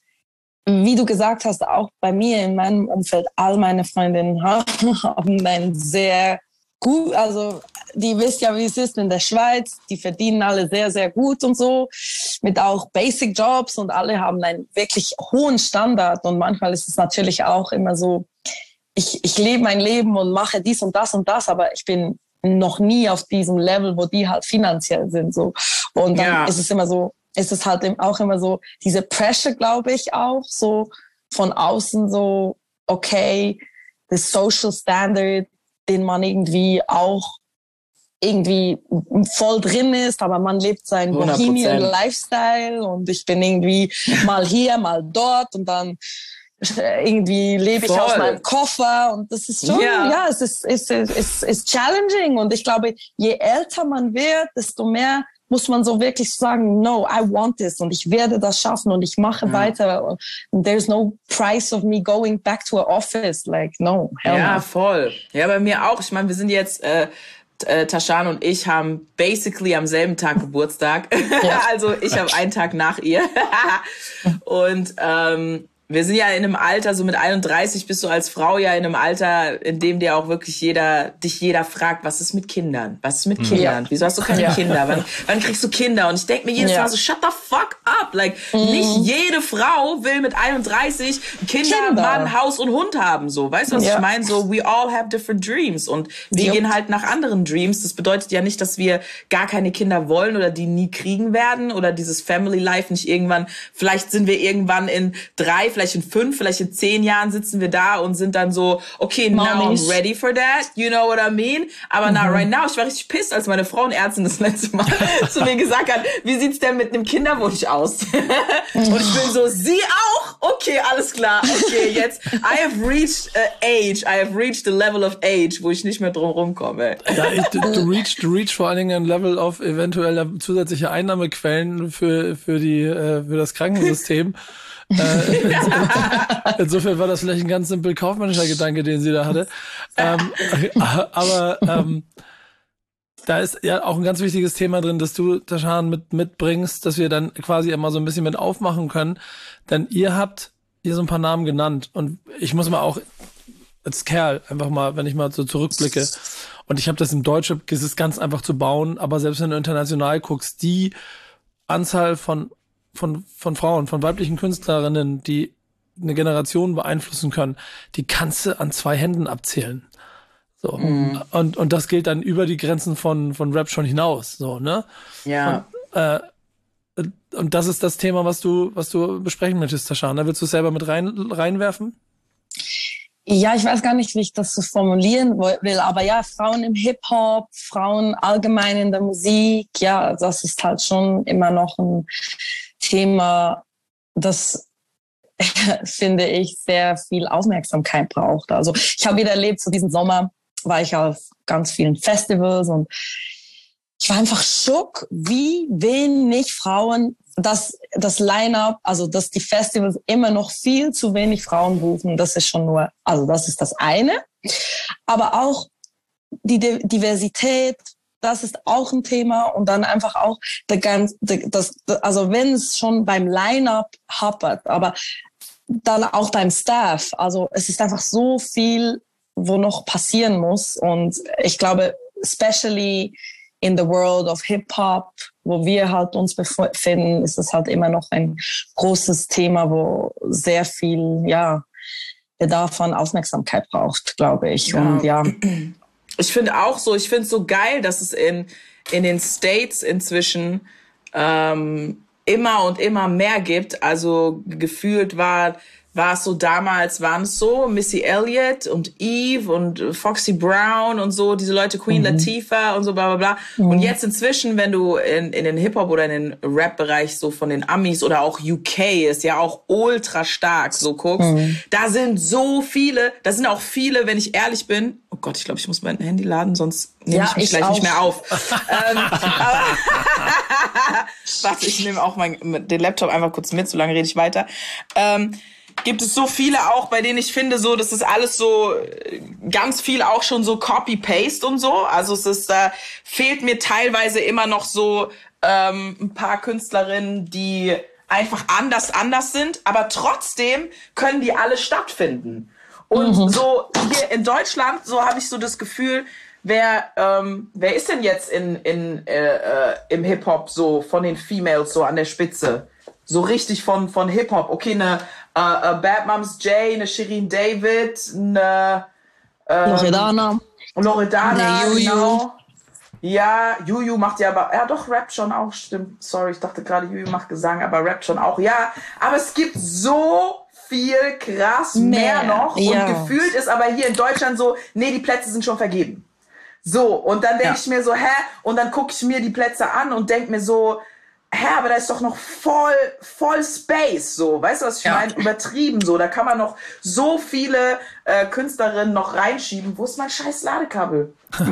wie du gesagt hast, auch bei mir in meinem Umfeld, all meine Freundinnen haben ein sehr gut, also die wisst ja, wie es ist in der Schweiz, die verdienen alle sehr, sehr gut und so, mit auch Basic Jobs und alle haben einen wirklich hohen Standard und manchmal ist es natürlich auch immer so, ich lebe mein Leben und mache dies und das, aber ich bin noch nie auf diesem Level, wo die halt finanziell sind, so. Und dann ist es immer so, ist es halt auch immer so, diese Pressure, glaube ich, auch so von außen so, okay, the social standard, den man irgendwie auch irgendwie voll drin ist, aber man lebt seinen Bohemian Lifestyle und ich bin irgendwie mal hier, mal dort und dann irgendwie lebe ich aus meinem Koffer und das ist schon, es ist challenging und ich glaube, je älter man wird, desto mehr muss man so wirklich sagen, no, I want this und ich werde das schaffen und ich mache weiter and there's no price of me going back to an office, like, no. Ja, voll. Ja, bei mir auch. Ich meine, wir sind jetzt, Tashan und ich haben basically am selben Tag Geburtstag. Ja. Also ich habe einen Tag nach ihr. Und wir sind ja in einem Alter, so mit 31 bist du als Frau ja in einem Alter, in dem dir auch wirklich dich jeder fragt, was ist mit Kindern? Was ist mit Kindern? Wieso hast du keine Kinder? Wann kriegst du Kinder? Und ich denke mir jedes Mal so, shut the fuck up. Like, nicht jede Frau will mit 31 Kinder, Mann, Haus und Hund haben. So, weißt du, was ich meine? So, we all have different dreams. Und wir gehen halt nach anderen Dreams. Das bedeutet ja nicht, dass wir gar keine Kinder wollen oder die nie kriegen werden oder dieses Family Life nicht irgendwann, vielleicht sind wir irgendwann in 3, vielleicht in 5, vielleicht in 10 Jahren sitzen wir da und sind dann so, okay, now I'm ready for that, you know what I mean? Aber not right now. Ich war richtig pissed, als meine Frauenärztin das letzte Mal zu mir gesagt hat, wie sieht's denn mit einem Kinderwunsch aus? Und ich bin so, sie auch? Okay, alles klar. Okay, jetzt, I have reached the level of age, wo ich nicht mehr drum rumkomme. Ja, du reach vor allen Dingen ein Level of eventueller zusätzliche Einnahmequellen für das Krankensystem. Insofern war das vielleicht ein ganz simpel kaufmännischer Gedanke, den sie da hatte. Aber da ist ja auch ein ganz wichtiges Thema drin, dass du, Tashan, mitbringst, dass wir dann quasi immer so ein bisschen mit aufmachen können. Denn ihr habt hier so ein paar Namen genannt und ich muss mal auch als Kerl einfach mal, wenn ich mal so zurückblicke und ich habe das im Deutschen, es ist ganz einfach zu bauen, aber selbst wenn du international guckst, die Anzahl von Frauen, von weiblichen Künstlerinnen, die eine Generation beeinflussen können, die kannst du an 2 Händen abzählen. So. Und das gilt dann über die Grenzen von Rap schon hinaus. So, ne? Ja. Und das ist das Thema, was du besprechen möchtest, Tashan. Da willst du es selber mit reinwerfen? Ja, ich weiß gar nicht, wie ich das so formulieren will, aber ja, Frauen im Hip-Hop, Frauen allgemein in der Musik, ja, das ist halt schon immer noch ein Thema, das finde ich sehr viel Aufmerksamkeit braucht. Also ich habe wieder erlebt, so diesen Sommer war ich auf ganz vielen Festivals und ich war einfach schock, wie wenig Frauen das Line-Up, also dass die Festivals immer noch viel zu wenig Frauen rufen. Das ist schon nur, also das ist das eine. Aber auch die Diversität, das ist auch ein Thema. Und dann einfach auch also wenn es schon beim Line-Up hapert, aber dann auch beim Staff. Also es ist einfach so viel, wo noch passieren muss. Und ich glaube, especially in the world of Hip-Hop, wo wir halt uns befinden, ist es halt immer noch ein großes Thema, wo sehr viel, ja, Bedarf an Aufmerksamkeit braucht, glaube ich. Ja. Und ja. Ich finde auch so, ich finde es so geil, dass es in den States inzwischen immer und immer mehr gibt. Also gefühlt war es so damals, waren es so Missy Elliott und Eve und Foxy Brown und so, diese Leute, Queen Latifah und so bla bla bla. Und jetzt inzwischen, wenn du in den Hip-Hop oder in den Rap-Bereich so von den Amis oder auch UK ist ja auch ultra stark so guckst, da sind so viele, da sind auch viele, wenn ich ehrlich bin, oh Gott, ich glaube, ich muss mein Handy laden, sonst nehme ich mich gleich auch nicht mehr auf. Warte, ich nehme auch den Laptop einfach kurz mit, so lange rede ich weiter. Gibt es so viele auch, bei denen ich finde, so, das ist alles so ganz viel auch schon so Copy-Paste und so. Also es ist, fehlt mir teilweise immer noch so ein paar Künstlerinnen, die einfach anders sind, aber trotzdem können die alle stattfinden. Und so hier in Deutschland, so habe ich so das Gefühl, wer ist denn jetzt im Hip-Hop so von den Females so an der Spitze? So richtig von Hip-Hop. Okay, eine Bad Moms J, eine Shirin David, eine Loredana, genau. Ja, Juju macht ja aber, ja doch, Rap schon auch, stimmt. Sorry, ich dachte gerade, Juju macht Gesang, aber Rap schon auch. Ja, aber es gibt so viel krass mehr noch. Ja. Und gefühlt ist aber hier in Deutschland so, nee, die Plätze sind schon vergeben. So, und dann denke ich mir so, und dann gucke ich mir die Plätze an und denke mir so, aber da ist doch noch voll Space, so, weißt du, was ich meine? Übertrieben, so, da kann man noch so viele Künstlerinnen noch reinschieben. Wo ist mein scheiß Ladekabel?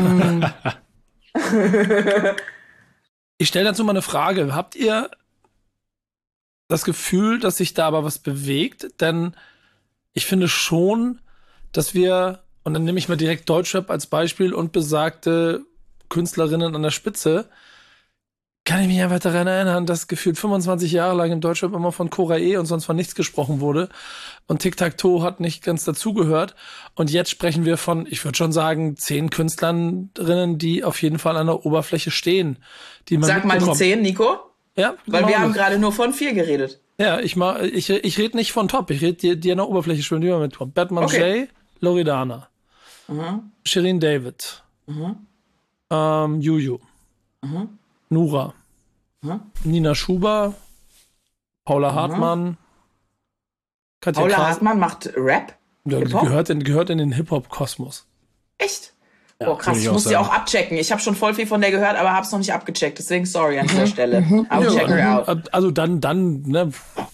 Ich stelle dazu mal eine Frage. Habt ihr das Gefühl, dass sich da aber was bewegt? Denn ich finde schon, dass wir, und dann nehme ich mal direkt Deutschrap als Beispiel und besagte Künstlerinnen an der Spitze, kann ich mich einfach daran erinnern, dass gefühlt 25 Jahre lang im Deutschrap immer von Cora E und sonst von nichts gesprochen wurde. Und Tic-Tac-Toe hat nicht ganz dazugehört. Und jetzt sprechen wir von, ich würde schon sagen, 10 Künstlerinnen, die auf jeden Fall an der Oberfläche stehen. Die man Sag mal die 10, Nico. Ja, weil genau. Wir haben gerade nur von 4 geredet. Ja, ich rede nicht von Top. Ich rede die an der Oberfläche schwimmen, die wir mit Top. Batman J, Loredana, Shirin David, Juju, Nura, Nina Schuber, Paula Hartmann, Katja Paula Kraus. Hartmann macht Rap? Ja, die gehört in den Hip-Hop-Kosmos. Echt? Ja, oh krass, ich muss die auch abchecken. Ich habe schon voll viel von der gehört, aber hab's noch nicht abgecheckt. Deswegen sorry an dieser Stelle. I'll check her out. Also dann, ne?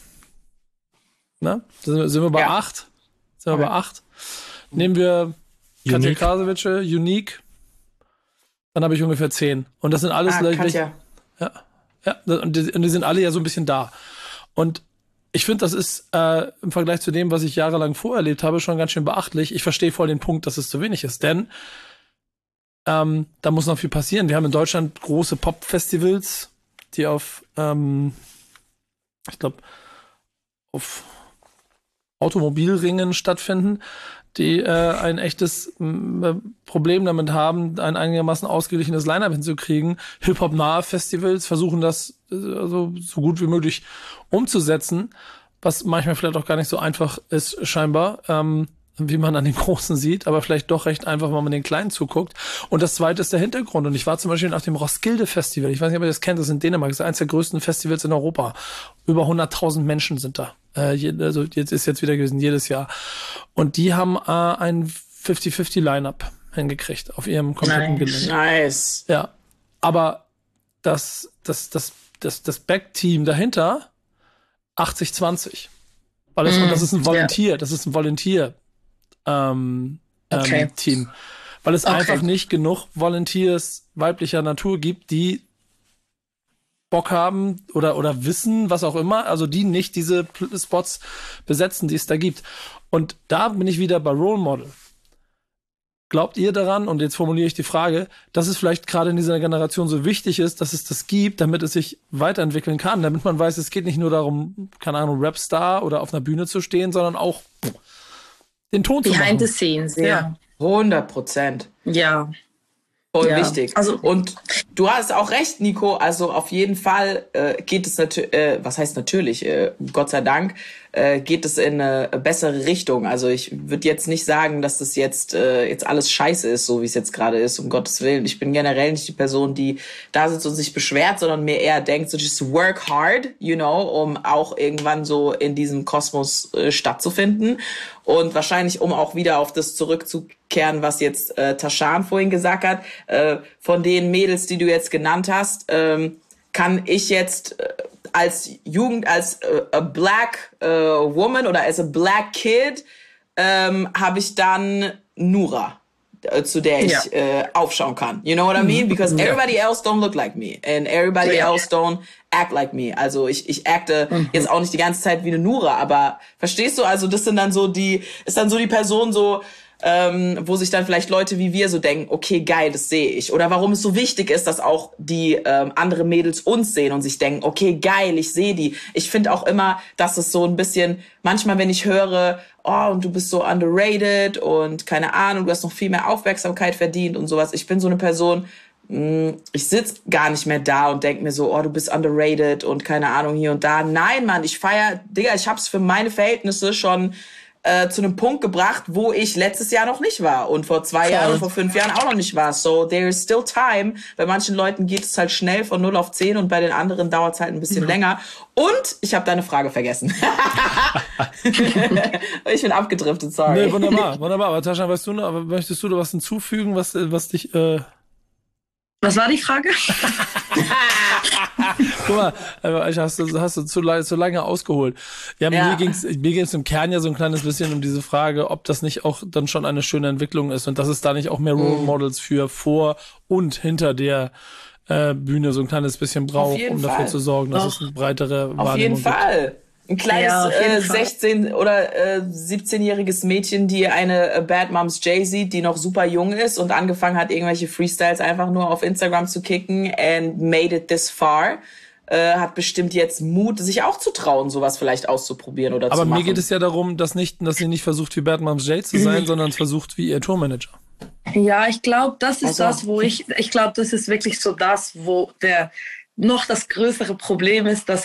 Sind wir bei 8? Sind wir bei 8? Nehmen wir Katja Krasowitsch, Unique. Dann habe ich ungefähr 10. Und das sind alles Katja. Ja, und die sind alle ja so ein bisschen da. Und ich finde, das ist im Vergleich zu dem, was ich jahrelang vorerlebt habe, schon ganz schön beachtlich. Ich verstehe voll den Punkt, dass es zu wenig ist, denn da muss noch viel passieren. Wir haben in Deutschland große Pop-Festivals, die auf Automobilringen stattfinden, die ein echtes Problem damit haben, ein einigermaßen ausgeglichenes Line-Up hinzukriegen. Hip-Hop-nahe Festivals versuchen das also so gut wie möglich umzusetzen, was manchmal vielleicht auch gar nicht so einfach ist, scheinbar. wie man an den Großen sieht, aber vielleicht doch recht einfach, wenn man den Kleinen zuguckt. Und das Zweite ist der Hintergrund. Und ich war zum Beispiel nach dem Roskilde Festival. Ich weiß nicht, ob ihr das kennt, das ist in Dänemark. Das ist eines der größten Festivals in Europa. Über 100.000 Menschen sind da. Also jetzt wieder gewesen, jedes Jahr. Und die haben ein 50-50 Line-Up hingekriegt auf ihrem kompletten Gelände. Nice. Ja. Aber das Backteam dahinter 80-20. Weil und das ist ein Volunteer, das ist ein Volunteer Team. Weil es einfach nicht genug Volunteers weiblicher Natur gibt, die Bock haben oder wissen, was auch immer, also die nicht diese Spots besetzen, die es da gibt. Und da bin ich wieder bei Role Model. Glaubt ihr daran, und jetzt formuliere ich die Frage, dass es vielleicht gerade in dieser Generation so wichtig ist, dass es das gibt, damit es sich weiterentwickeln kann, damit man weiß, es geht nicht nur darum, keine Ahnung, Rapstar oder auf einer Bühne zu stehen, sondern auch den Ton zu machen. Behind the scenes, ja. 100%. Ja. Voll wichtig. Also, und du hast auch recht, Nico. Also auf jeden Fall geht es natürlich, was heißt natürlich, Gott sei Dank, geht es in eine bessere Richtung. Also ich würde jetzt nicht sagen, dass das jetzt alles scheiße ist, so wie es jetzt gerade ist, um Gottes Willen. Ich bin generell nicht die Person, die da sitzt und sich beschwert, sondern mir eher denkt, so just work hard, um auch irgendwann so in diesem Kosmos stattzufinden. Und wahrscheinlich, um auch wieder auf das zurückzukehren, was jetzt Tashan vorhin gesagt hat, von den Mädels, die du jetzt genannt hast, kann ich jetzt als a black woman oder as a black kid, habe ich dann Nura, zu der ich aufschauen kann. You know what I mean? Because everybody else don't look like me and everybody else don't act like me. Also ich acte jetzt auch nicht die ganze Zeit wie eine Nura, aber verstehst du? Also das sind dann so die Person so, wo sich dann vielleicht Leute wie wir so denken, okay, geil, das sehe ich. Oder warum es so wichtig ist, dass auch die andere Mädels uns sehen und sich denken, okay, geil, ich sehe die. Ich finde auch immer, dass es so ein bisschen, manchmal, wenn ich höre, oh, und du bist so underrated und keine Ahnung, du hast noch viel mehr Aufmerksamkeit verdient und sowas. Ich bin so eine Person, ich sitz gar nicht mehr da und denk mir so, oh, du bist underrated und keine Ahnung hier und da. Nein, Mann, ich hab's für meine Verhältnisse schon zu einem Punkt gebracht, wo ich letztes Jahr noch nicht war und vor 2 Jahren und vor 5 Jahren auch noch nicht war. So, there is still time. Bei manchen Leuten geht es halt schnell von 0 auf 10 und bei den anderen dauert es halt ein bisschen länger. Und ich habe deine Frage vergessen. Ich bin abgedriftet, sorry. Nee, wunderbar. Aber Tascha, möchtest du da was hinzufügen, was dich... Was war die Frage? Guck mal, hast du zu lange ausgeholt. Ja, mir ging's im Kern ja so ein kleines bisschen um diese Frage, ob das nicht auch dann schon eine schöne Entwicklung ist und dass es da nicht auch mehr Role Models für vor und hinter der Bühne so ein kleines bisschen braucht, um dafür zu sorgen, dass es eine breitere Wahrnehmung gibt. Auf jeden Fall. Ein kleines 16- oder 17-jähriges Mädchen, die eine Bad Moms J sieht, die noch super jung ist und angefangen hat, irgendwelche Freestyles einfach nur auf Instagram zu kicken and made it this far, hat bestimmt jetzt Mut, sich auch zu trauen, sowas vielleicht auszuprobieren oder zu machen. Aber mir geht es ja darum, dass sie nicht versucht, wie Bad Moms J zu sein, sondern es versucht, wie ihr Tourmanager. Ja, ich glaube, das ist ich glaube, das ist wirklich so das, wo noch das größere Problem ist, dass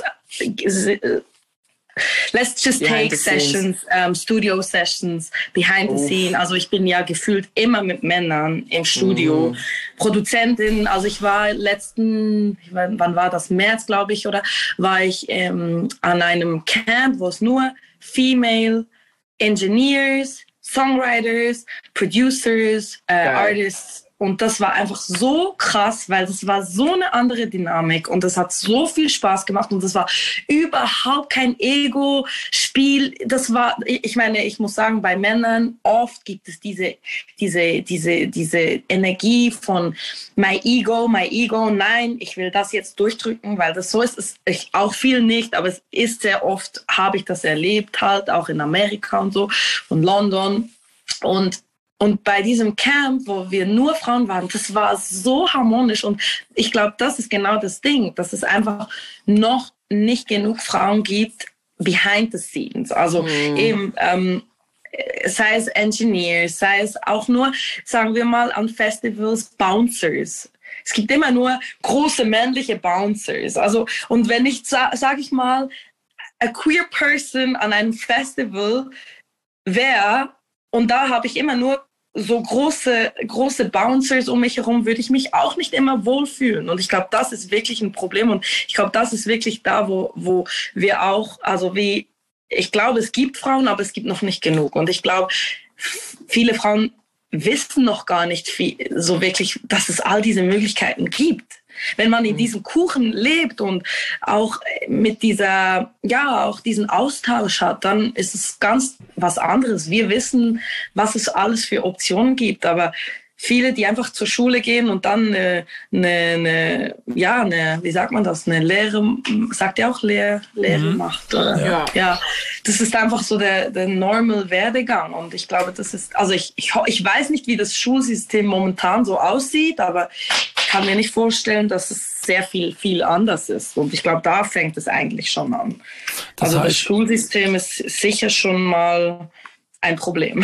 let's just take sessions, Studio Sessions, behind the scene. Also ich bin ja gefühlt immer mit Männern im Studio. Produzentin, also ich war wann war das, März, glaube ich, oder war ich an einem Camp, wo es nur Female Engineers, Songwriters, Producers, Artists. Und das war einfach so krass, weil das war so eine andere Dynamik und das hat so viel Spaß gemacht und das war überhaupt kein Ego-Spiel. Das war, ich meine, ich muss sagen, bei Männern oft gibt es diese Energie von my ego, nein, ich will das jetzt durchdrücken, weil das so ist, ich auch viel nicht, aber es ist sehr oft, habe ich das erlebt, halt auch in Amerika und so und London und bei diesem Camp, wo wir nur Frauen waren, das war so harmonisch. Und ich glaube, das ist genau das Ding, dass es einfach noch nicht genug Frauen gibt behind the scenes. Also eben, sei es Engineers, sei es auch nur, sagen wir mal, an Festivals Bouncers. Es gibt immer nur große männliche Bouncers. Also, und wenn ich, sag ich mal, a queer person an einem Festival wäre, Und da habe ich immer nur so große Bouncers um mich herum, würde ich mich auch nicht immer wohlfühlen. Und ich glaube, das ist wirklich ein Problem. Und ich glaube, das ist wirklich da, wo wir auch, ich glaube, es gibt Frauen, aber es gibt noch nicht genug. Und ich glaube, viele Frauen wissen noch gar nicht so wirklich, dass es all diese Möglichkeiten gibt. Wenn man in diesem Kuchen lebt und auch mit auch diesen Austausch hat, dann ist es ganz was anderes. Wir wissen, was es alles für Optionen gibt, aber viele, die einfach zur Schule gehen und dann wie sagt man das, eine Lehre, sagt ihr auch Lehre macht, oder? Ja, das ist einfach so der normal Werdegang und ich glaube, das ist, also ich weiß nicht, wie das Schulsystem momentan so aussieht, aber ich kann mir nicht vorstellen, dass es sehr viel anders ist und ich glaube, da fängt es eigentlich schon an. Also das Schulsystem ist sicher schon mal ein Problem.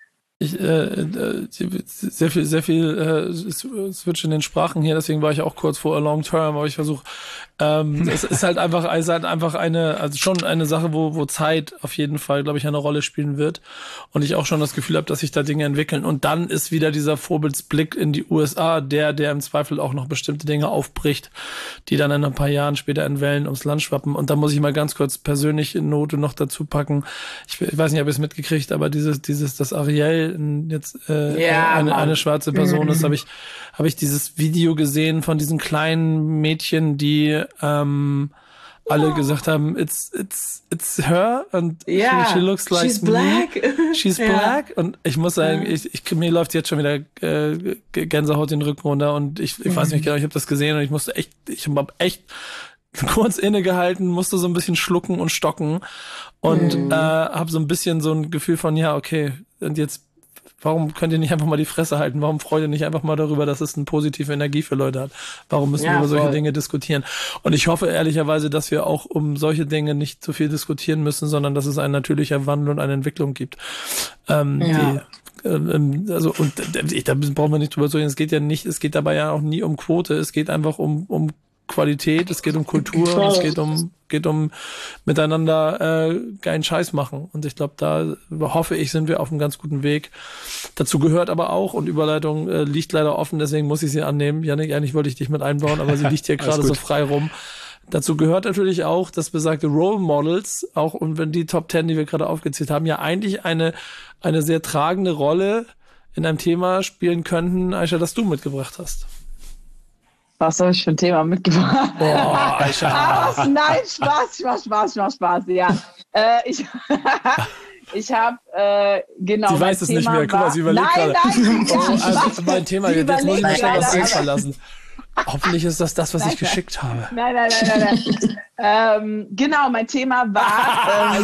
Sehr viel Switch in den Sprachen hier, deswegen war ich auch kurz vor a long term, aber ich versuche, es ist halt einfach schon eine Sache, wo Zeit auf jeden Fall, glaube ich, eine Rolle spielen wird und ich auch schon das Gefühl habe, dass sich da Dinge entwickeln und dann ist wieder dieser Vorbildsblick in die USA, der im Zweifel auch noch bestimmte Dinge aufbricht, die dann in ein paar Jahren später in Wellen ums Land schwappen und da muss ich mal ganz kurz persönliche Note noch dazu packen. Ich weiß nicht, ob ihr es mitgekriegt, aber das Ariel jetzt eine schwarze Person ist, habe ich dieses Video gesehen von diesen kleinen Mädchen, die alle gesagt haben, it's her and she looks like she's black. She's black und ich muss sagen, mir läuft jetzt schon wieder Gänsehaut den Rücken runter und ich weiß nicht genau, ich habe das gesehen und ich habe echt kurz innegehalten, musste so ein bisschen schlucken und stocken und habe so ein bisschen so ein Gefühl von, ja, okay, und jetzt warum könnt ihr nicht einfach mal die Fresse halten? Warum freut ihr nicht einfach mal darüber, dass es eine positive Energie für Leute hat? Warum müssen wir über solche Dinge diskutieren? Und ich hoffe ehrlicherweise, dass wir auch um solche Dinge nicht so viel diskutieren müssen, sondern dass es ein natürlicher Wandel und eine Entwicklung gibt. Da brauchen wir nicht drüber zu reden. Es geht dabei ja auch nie um Quote. Es geht einfach um Qualität, es geht um Kultur, es geht um miteinander geilen Scheiß machen. Und ich glaube, da hoffe ich, sind wir auf einem ganz guten Weg. Dazu gehört aber auch, und Überleitung liegt leider offen, deswegen muss ich sie annehmen. Jannik, eigentlich wollte ich dich mit einbauen, aber sie liegt hier gerade so frei rum. Dazu gehört natürlich auch, dass besagte Role Models, auch und wenn die Top 10, die wir gerade aufgezählt haben, ja eigentlich eine sehr tragende Rolle in einem Thema spielen könnten, Aisha, das du mitgebracht hast. Was habe ich für ein Thema mitgebracht? Boah, Aisha. Nein, Spaß. Ja, ich habe, genau. Sie weiß es nicht mehr. Guck mal, sie überlegt gerade. Also mein Thema, jetzt muss ich mich schnell das Bild verlassen. Hoffentlich ist das, was ich geschickt habe. Nein. Genau, mein Thema war...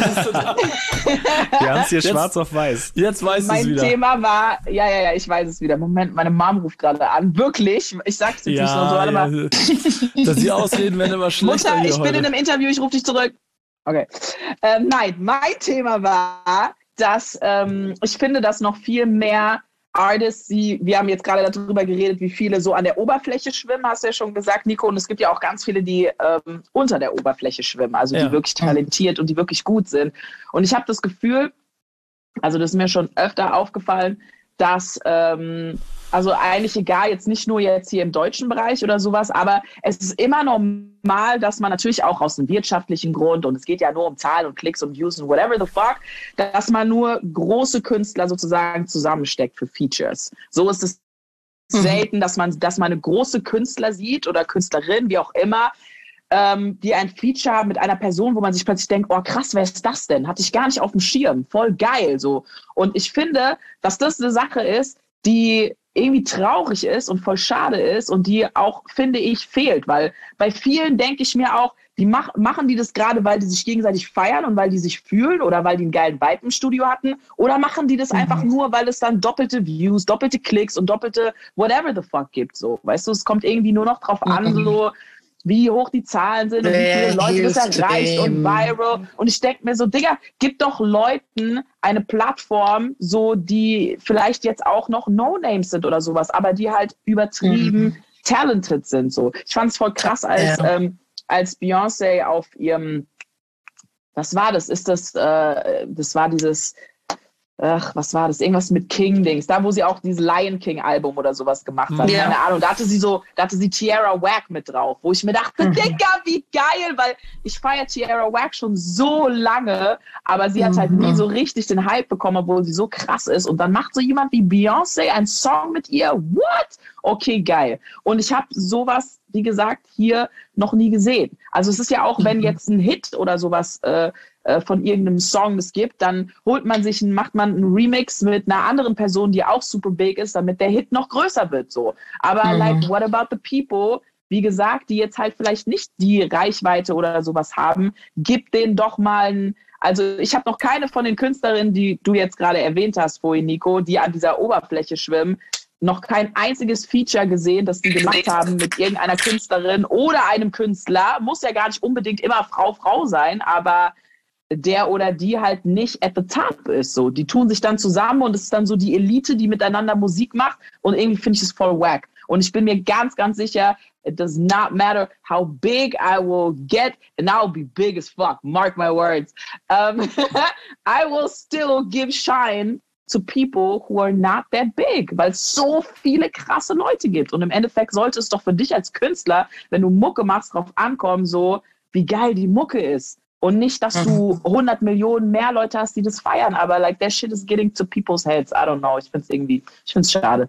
Wir haben es hier schwarz auf weiß. Jetzt weiß es wieder. Mein Thema war... Ja, ich weiß es wieder. Moment, meine Mom ruft gerade an. Wirklich? Ich sag's jetzt nicht noch so. Warte mal. Dass die Ausreden werden immer schlechter. Mutter, ich bin in einem Interview, ich rufe dich zurück. Okay. Nein, mein Thema war, dass ich finde, dass noch viel mehr Artists, wir haben jetzt gerade darüber geredet, wie viele so an der Oberfläche schwimmen, hast du ja schon gesagt, Nico, und es gibt ja auch ganz viele, die unter der Oberfläche schwimmen, also die wirklich talentiert und die wirklich gut sind. Und ich habe das Gefühl, also das ist mir schon öfter aufgefallen, dass, also eigentlich egal, jetzt nicht nur jetzt hier im deutschen Bereich oder sowas, aber es ist immer normal, dass man natürlich auch aus einem wirtschaftlichen Grund, und es geht ja nur um Zahlen und Klicks und Views und whatever the fuck, dass man nur große Künstler sozusagen zusammensteckt für Features. So ist es selten, dass man eine große Künstler sieht oder Künstlerin, wie auch immer, die ein Feature haben mit einer Person, wo man sich plötzlich denkt, oh krass, wer ist das denn? Hatte ich gar nicht auf dem Schirm. Voll geil, so. Und ich finde, dass das eine Sache ist, die irgendwie traurig ist und voll schade ist und die auch, finde ich, fehlt. Weil bei vielen denke ich mir auch, die machen die das gerade, weil die sich gegenseitig feiern und weil die sich fühlen oder weil die einen geilen Vibe im Studio hatten? Oder machen die das einfach nur, weil es dann doppelte Views, doppelte Klicks und doppelte whatever the fuck gibt? So, weißt du, es kommt irgendwie nur noch drauf an, so wie hoch die Zahlen sind und wie viele Leute das erreicht und viral. Und ich denke mir so, Digga, gib doch Leuten eine Plattform, so die vielleicht jetzt auch noch No-Names sind oder sowas, aber die halt übertrieben talented sind. So. Ich fand es voll krass, als Beyoncé auf ihrem, was war das? Das war dieses was war das? Irgendwas mit King-Dings. Da, wo sie auch dieses Lion King-Album oder sowas gemacht hat. Ja. Keine Ahnung. Da hatte sie Tierra Whack mit drauf, wo ich mir dachte, Digga, wie geil, weil ich feiere Tierra Whack schon so lange, aber sie hat halt nie so richtig den Hype bekommen, obwohl sie so krass ist. Und dann macht so jemand wie Beyoncé einen Song mit ihr. What? Okay, geil. Und ich habe sowas, wie gesagt, hier noch nie gesehen. Also es ist ja auch, wenn jetzt ein Hit oder sowas von irgendeinem Song es gibt, dann macht man einen Remix mit einer anderen Person, die auch super big ist, damit der Hit noch größer wird, so. Aber like, what about the people, wie gesagt, die jetzt halt vielleicht nicht die Reichweite oder sowas haben, gib denen doch mal also ich habe noch keine von den Künstlerinnen, die du jetzt gerade erwähnt hast vorhin, Nico, die an dieser Oberfläche schwimmen, noch kein einziges Feature gesehen, das die gemacht haben mit irgendeiner Künstlerin oder einem Künstler. Muss ja gar nicht unbedingt immer Frau sein, aber der oder die halt nicht at the top ist. So. Die tun sich dann zusammen und es ist dann so die Elite, die miteinander Musik macht und irgendwie finde ich es voll wack. Und ich bin mir ganz, ganz sicher, it does not matter how big I will get and I'll be big as fuck, mark my words. I will still give shine to people who are not that big, weil es so viele krasse Leute gibt. Und im Endeffekt sollte es doch für dich als Künstler, wenn du Mucke machst, drauf ankommen, so wie geil die Mucke ist. Und nicht, dass du 100 Millionen mehr Leute hast, die das feiern, aber like that shit is getting to people's heads. I don't know. Ich find's schade.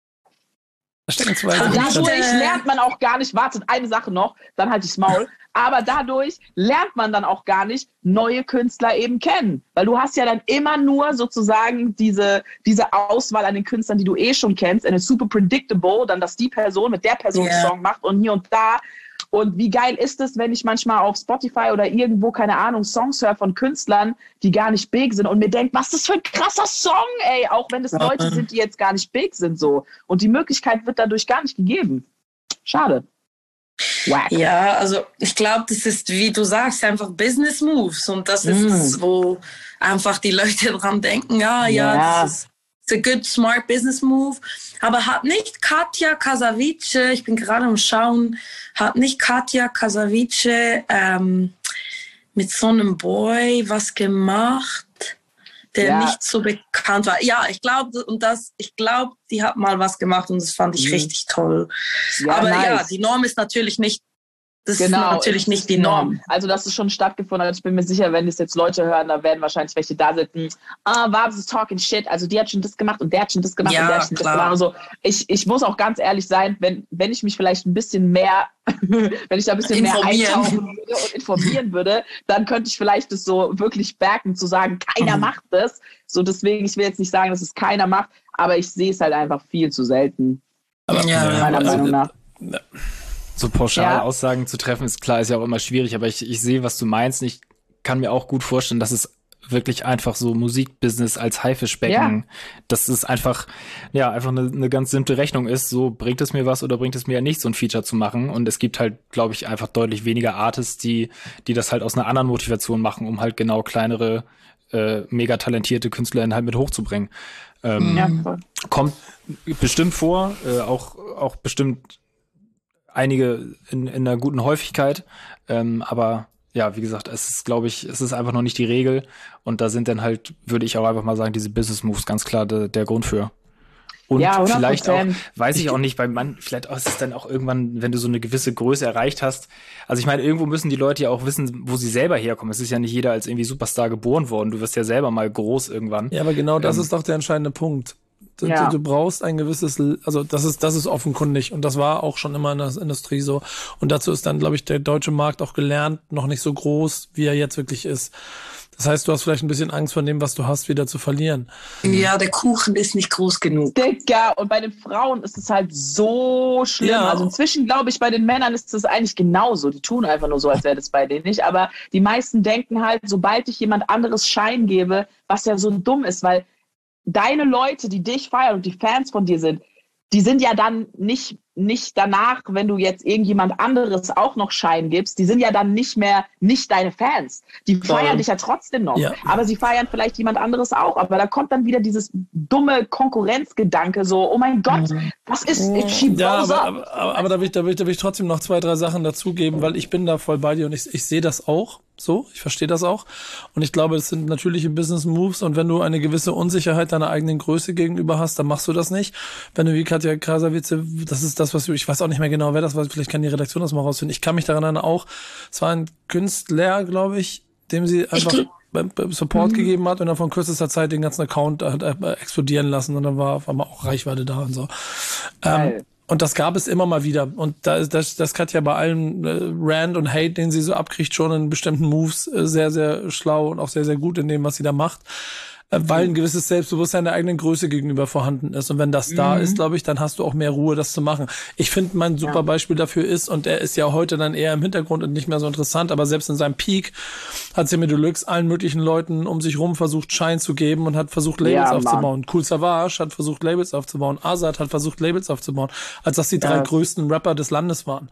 Und dadurch lernt man auch gar nicht, wartet, eine Sache noch, dann halt ich's Maul, aber dadurch lernt man dann auch gar nicht neue Künstler eben kennen. Weil du hast ja dann immer nur sozusagen diese Auswahl an den Künstlern, die du eh schon kennst, and it's super predictable, dann, dass die Person mit der Person einen Song macht und hier und da. Und wie geil ist es, wenn ich manchmal auf Spotify oder irgendwo, keine Ahnung, Songs höre von Künstlern, die gar nicht big sind und mir denke, was ist das für ein krasser Song, ey, auch wenn es Leute sind, die jetzt gar nicht big sind, so. Und die Möglichkeit wird dadurch gar nicht gegeben. Schade. Wack. Ja, also ich glaube, das ist, wie du sagst, einfach Business Moves und das ist es, wo einfach die Leute dran denken, das ist a good, smart business move. Aber hat nicht Katja Kasavice, ich bin gerade am Schauen, hat nicht Katja Kasavice mit so einem Boy was gemacht, der nicht so bekannt war. Ja, ich glaube, die hat mal was gemacht und das fand ich richtig toll. Ja, aber nice. Die Norm ist natürlich nicht. Das ist natürlich nicht die Norm. Also das ist schon stattgefunden. Also ich bin mir sicher, wenn es jetzt Leute hören, da werden wahrscheinlich welche da sitzen. Babs is talking shit. Also die hat schon das gemacht und der hat schon das gemacht und der hat schon das gemacht. Also ich muss auch ganz ehrlich sein, wenn ich mich vielleicht ein bisschen mehr, wenn ich da ein bisschen mehr eintauchen würde und informieren würde, dann könnte ich vielleicht das so wirklich backen, zu sagen, keiner macht das. So deswegen, ich will jetzt nicht sagen, dass es keiner macht, aber ich sehe es halt einfach viel zu selten. Aber meiner Meinung nach. So pauschal Aussagen zu treffen, ist klar, ist ja auch immer schwierig, aber ich sehe, was du meinst. Ich kann mir auch gut vorstellen, dass es wirklich einfach so Musikbusiness als Haifischbecken, dass es einfach eine ganz simple Rechnung ist, so bringt es mir was oder bringt es mir ja nicht, so ein Feature zu machen. Und es gibt halt, glaube ich, einfach deutlich weniger Artists, die das halt aus einer anderen Motivation machen, um halt genau kleinere, mega talentierte KünstlerInnen halt mit hochzubringen. Kommt bestimmt vor, auch bestimmt einige in einer guten Häufigkeit, aber ja, wie gesagt, es ist einfach noch nicht die Regel und da sind dann halt, würde ich auch einfach mal sagen, diese Business Moves ganz klar der Grund für. Und vielleicht auch, weiß ich auch nicht, vielleicht ist es dann auch irgendwann, wenn du so eine gewisse Größe erreicht hast. Also ich meine, irgendwo müssen die Leute ja auch wissen, wo sie selber herkommen. Es ist ja nicht jeder als irgendwie Superstar geboren worden. Du wirst ja selber mal groß irgendwann. Ja, aber genau das ist doch der entscheidende Punkt. Du brauchst ein gewisses, also das ist offenkundig und das war auch schon immer in der Industrie so. Und dazu ist dann, glaube ich, der deutsche Markt auch gelernt, noch nicht so groß, wie er jetzt wirklich ist. Das heißt, du hast vielleicht ein bisschen Angst von dem, was du hast, wieder zu verlieren. Ja, der Kuchen ist nicht groß genug. Digga, und bei den Frauen ist es halt so schlimm. Ja. Also inzwischen, glaube ich, bei den Männern ist es eigentlich genauso. Die tun einfach nur so, als wäre das bei denen nicht. Aber die meisten denken halt, sobald ich jemand anderes Schein gebe, was ja so dumm ist, weil deine Leute, die dich feiern und die Fans von dir sind, die sind ja dann nicht danach, wenn du jetzt irgendjemand anderes auch noch Schein gibst, die sind ja dann nicht deine Fans. Die feiern dich ja trotzdem noch. Ja. Aber sie feiern vielleicht jemand anderes auch. Aber da kommt dann wieder dieses dumme Konkurrenzgedanke, so, oh mein Gott, was ist aber da will ich trotzdem noch 2, 3 Sachen dazugeben, weil ich bin da voll bei dir und ich sehe das auch. So, ich verstehe das auch. Und ich glaube, es sind natürliche Business-Moves. Und wenn du eine gewisse Unsicherheit deiner eigenen Größe gegenüber hast, dann machst du das nicht. Wenn du wie Katja Krasavice, das ist das, was ich weiß auch nicht mehr genau, wer das war. Vielleicht kann die Redaktion das mal rausfinden. Ich kann mich daran erinnern auch. Es war ein Künstler, glaube ich, dem sie einfach Support gegeben hat und dann von kürzester Zeit den ganzen Account hat explodieren lassen. Und dann war auf einmal auch Reichweite da und so. Und das gab es immer mal wieder. Und das Katja bei allem Rand und Hate, den sie so abkriegt, schon in bestimmten Moves sehr, sehr schlau und auch sehr, sehr gut in dem, was sie da macht. Weil ein gewisses Selbstbewusstsein der eigenen Größe gegenüber vorhanden ist. Und wenn das da ist, glaube ich, dann hast du auch mehr Ruhe, das zu machen. Ich finde, mein super Beispiel dafür ist, und er ist ja heute dann eher im Hintergrund und nicht mehr so interessant, aber selbst in seinem Peak hat Samy Deluxe allen möglichen Leuten um sich rum versucht, Schein zu geben und hat versucht, Labels aufzubauen. Kool Savas hat versucht, Labels aufzubauen. Azad hat versucht, Labels aufzubauen, als das die 3 größten Rapper des Landes waren.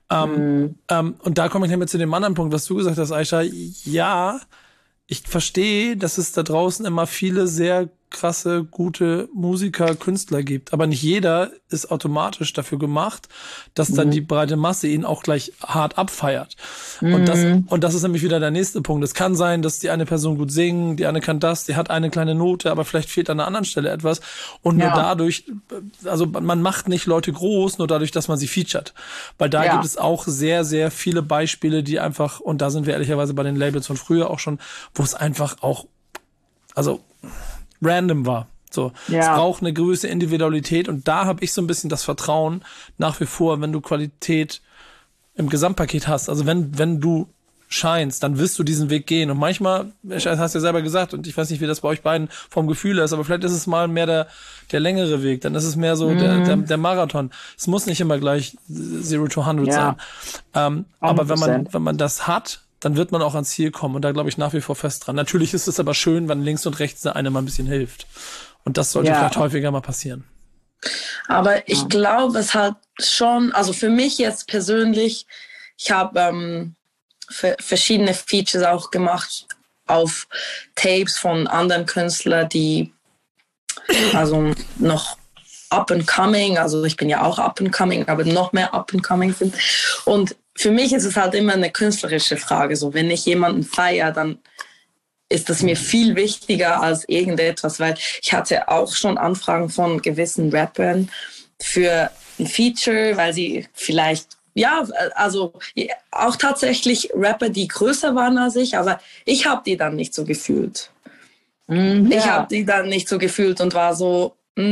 Und da komme ich nämlich zu dem anderen Punkt, was du gesagt hast, Aisha. Ja, ich verstehe, dass es da draußen immer viele sehr krasse, gute Musiker, Künstler gibt. Aber nicht jeder ist automatisch dafür gemacht, dass dann die breite Masse ihn auch gleich hart abfeiert. Und das ist nämlich wieder der nächste Punkt. Es kann sein, dass die eine Person gut singen, die eine kann das, die hat eine kleine Note, aber vielleicht fehlt an einer anderen Stelle etwas. Und nur dadurch, also man macht nicht Leute groß, nur dadurch, dass man sie featuret. Weil da gibt es auch sehr, sehr viele Beispiele, die einfach, und da sind wir ehrlicherweise bei den Labels von früher auch schon, wo es einfach auch, also random war. So, es braucht eine gewisse Individualität und da habe ich so ein bisschen das Vertrauen nach wie vor, wenn du Qualität im Gesamtpaket hast. Also wenn du scheinst, dann wirst du diesen Weg gehen. Und manchmal, das hast du ja selber gesagt, und ich weiß nicht, wie das bei euch beiden vom Gefühl ist, aber vielleicht ist es mal mehr der längere Weg. Dann ist es mehr so der Marathon. Es muss nicht immer gleich 0 to 100 sein. Aber wenn man das hat, dann wird man auch ans Ziel kommen. Und da glaube ich nach wie vor fest dran. Natürlich ist es aber schön, wenn links und rechts der eine mal ein bisschen hilft. Und das sollte vielleicht häufiger mal passieren. Aber ich glaube, es hat schon, also für mich jetzt persönlich, ich habe verschiedene Features auch gemacht auf Tapes von anderen Künstlern, die also noch up and coming, also ich bin ja auch up and coming, aber noch mehr up and coming sind. Und für mich ist es halt immer eine künstlerische Frage. So, wenn ich jemanden feiere, dann ist das mir viel wichtiger als irgendetwas, weil ich hatte auch schon Anfragen von gewissen Rappern für ein Feature, weil sie vielleicht, also auch tatsächlich Rapper, die größer waren als ich, aber ich habe die dann nicht so gefühlt. Ich habe die dann nicht so gefühlt und war so,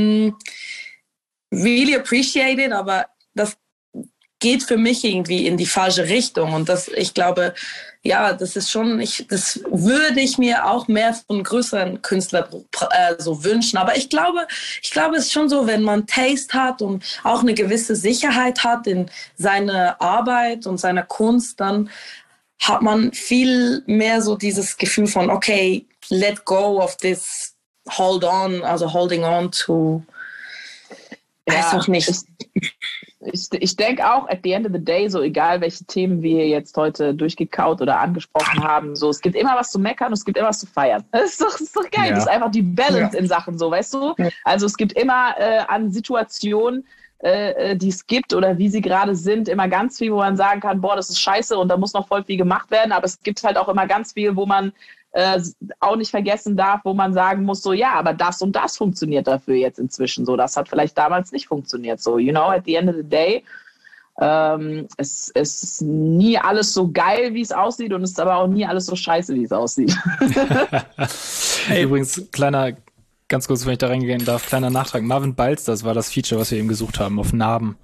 really appreciated, aber das geht für mich irgendwie in die falsche Richtung. Und das, ich glaube, das ist schon, das würde ich mir auch mehr von größeren Künstlern so wünschen. Aber ich glaube, es ist schon so, wenn man Taste hat und auch eine gewisse Sicherheit hat in seiner Arbeit und seiner Kunst, dann hat man viel mehr so dieses Gefühl von, okay, let go of this, holding on to, weiß auch nicht. Ich denke auch, at the end of the day, so egal welche Themen wir jetzt heute durchgekaut oder angesprochen haben, so es gibt immer was zu meckern und es gibt immer was zu feiern. Das ist doch geil. Das ist einfach die Balance in Sachen so, weißt du? Also es gibt immer an Situationen, die es gibt oder wie sie gerade sind, immer ganz viel, wo man sagen kann, boah, das ist scheiße und da muss noch voll viel gemacht werden. Aber es gibt halt auch immer ganz viel, wo man auch nicht vergessen darf, wo man sagen muss, so ja, aber das und das funktioniert dafür jetzt inzwischen so. Das hat vielleicht damals nicht funktioniert so. You know, at the end of the day, es ist nie alles so geil, wie es aussieht und es ist aber auch nie alles so scheiße, wie es aussieht. Hey, übrigens, ganz kurz, wenn ich da reingehen darf, kleiner Nachtrag. Marvin Balz, das war das Feature, was wir eben gesucht haben, auf Narben.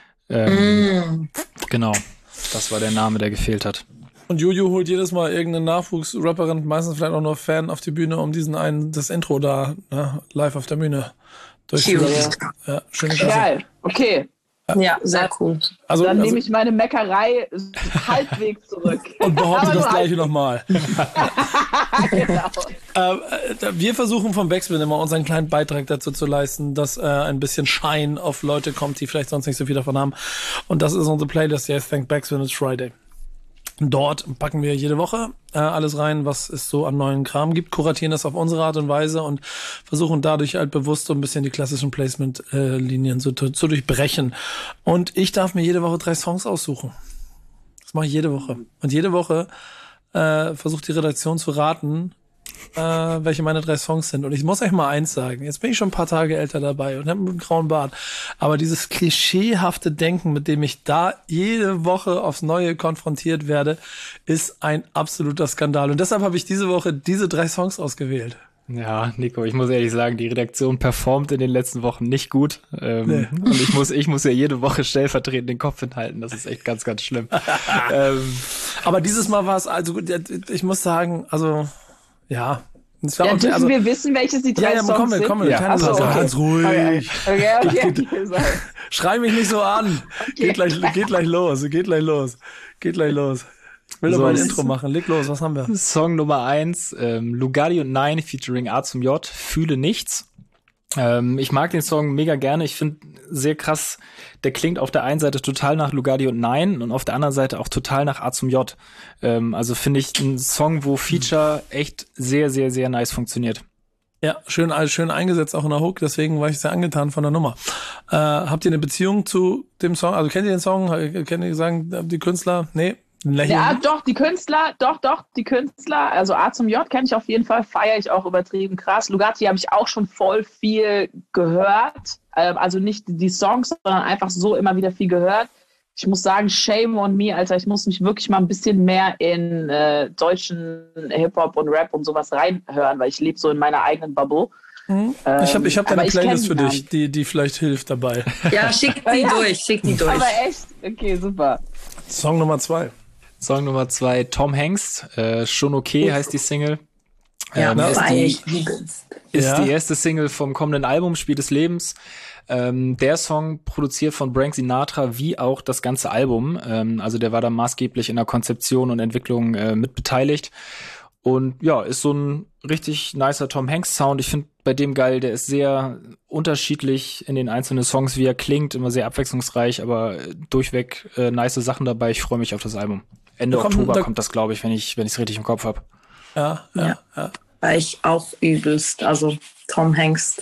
Genau, das war der Name, der gefehlt hat. Und Juju holt jedes Mal irgendeine Nachwuchsrapperin, meistens vielleicht auch nur Fan, auf die Bühne, um das Intro da, live auf der Bühne durchzuführen. Ja, schöne Klasse. Geil, okay. Ja, sehr cool. Also nehme ich meine Meckerei halbwegs zurück. Und behaupte das Gleiche nochmal. Genau. Wir versuchen vom Backspin immer unseren kleinen Beitrag dazu zu leisten, dass ein bisschen Schein auf Leute kommt, die vielleicht sonst nicht so viel davon haben. Und das ist unsere Playlist, die heißt Thank Backspin, it's Friday. Dort packen wir jede Woche alles rein, was es so an neuen Kram gibt, kuratieren das auf unsere Art und Weise und versuchen dadurch halt bewusst so ein bisschen die klassischen Placement-Linien zu durchbrechen. Und ich darf mir jede Woche 3 Songs aussuchen. Das mache ich jede Woche. Und jede Woche versucht die Redaktion zu raten, welche meine 3 Songs sind. Und ich muss euch mal eins sagen, jetzt bin ich schon ein paar Tage älter dabei und habe einen grauen Bart, aber dieses klischeehafte Denken, mit dem ich da jede Woche aufs Neue konfrontiert werde, ist ein absoluter Skandal. Und deshalb habe ich diese Woche diese 3 Songs ausgewählt. Ja, Nico, ich muss ehrlich sagen, die Redaktion performt in den letzten Wochen nicht gut. Nee. Und ich muss ja jede Woche stellvertretend den Kopf hinhalten. Das ist echt ganz, ganz schlimm. Aber dieses Mal war es, also ich muss sagen, also ja. Ja, dürfen wir wissen, welches die 3 Songs sind? Komm, ja. Keine Sorge, ganz ruhig. Okay. Schrei mich nicht so an. Okay. Geht gleich los. Ich will aber ein Intro machen. Leg los, was haben wir? Song Nummer 1, Lugardi und Nine featuring A zum J, Fühle nichts. Ich mag den Song mega gerne. Ich finde sehr krass, der klingt auf der einen Seite total nach Lugardi und Nine und auf der anderen Seite auch total nach A zum J. Also finde ich ein Song, wo Feature echt sehr, sehr, sehr nice funktioniert. Ja, schön eingesetzt, auch in der Hook, deswegen war ich sehr angetan von der Nummer. Habt ihr eine Beziehung zu dem Song? Also kennt ihr den Song? Kennt ihr sagen, die Künstler? Nee? Ja, doch, die Künstler, also A zum J kenne ich auf jeden Fall, feiere ich auch übertrieben krass. Lugardi habe ich auch schon voll viel gehört, also nicht die Songs, sondern einfach so immer wieder viel gehört. Ich muss sagen, shame on me, Alter, ich muss mich wirklich mal ein bisschen mehr in deutschen Hip-Hop und Rap und sowas reinhören, weil ich lebe so in meiner eigenen Bubble. Ich hab eine Playlist für dich, die vielleicht hilft dabei. Ja, schick die durch. Aber echt? Okay, super. Song Nummer 2. Song Nummer 2, Tom Hanks, Schon okay heißt die Single. Ja, ist die erste Single vom kommenden Album, Spiel des Lebens. Der Song produziert von Frank Sinatra wie auch das ganze Album. Also der war da maßgeblich in der Konzeption und Entwicklung mit beteiligt. Und ja, ist so ein richtig nicer Tom Hanks Sound. Ich finde bei dem geil, der ist sehr unterschiedlich in den einzelnen Songs, wie er klingt, immer sehr abwechslungsreich, aber durchweg nice Sachen dabei. Ich freue mich auf das Album. Ende Oktober kommt das, glaube ich, wenn ich es richtig im Kopf habe. Ja. War ich auch übelst. Also Tom Hanks.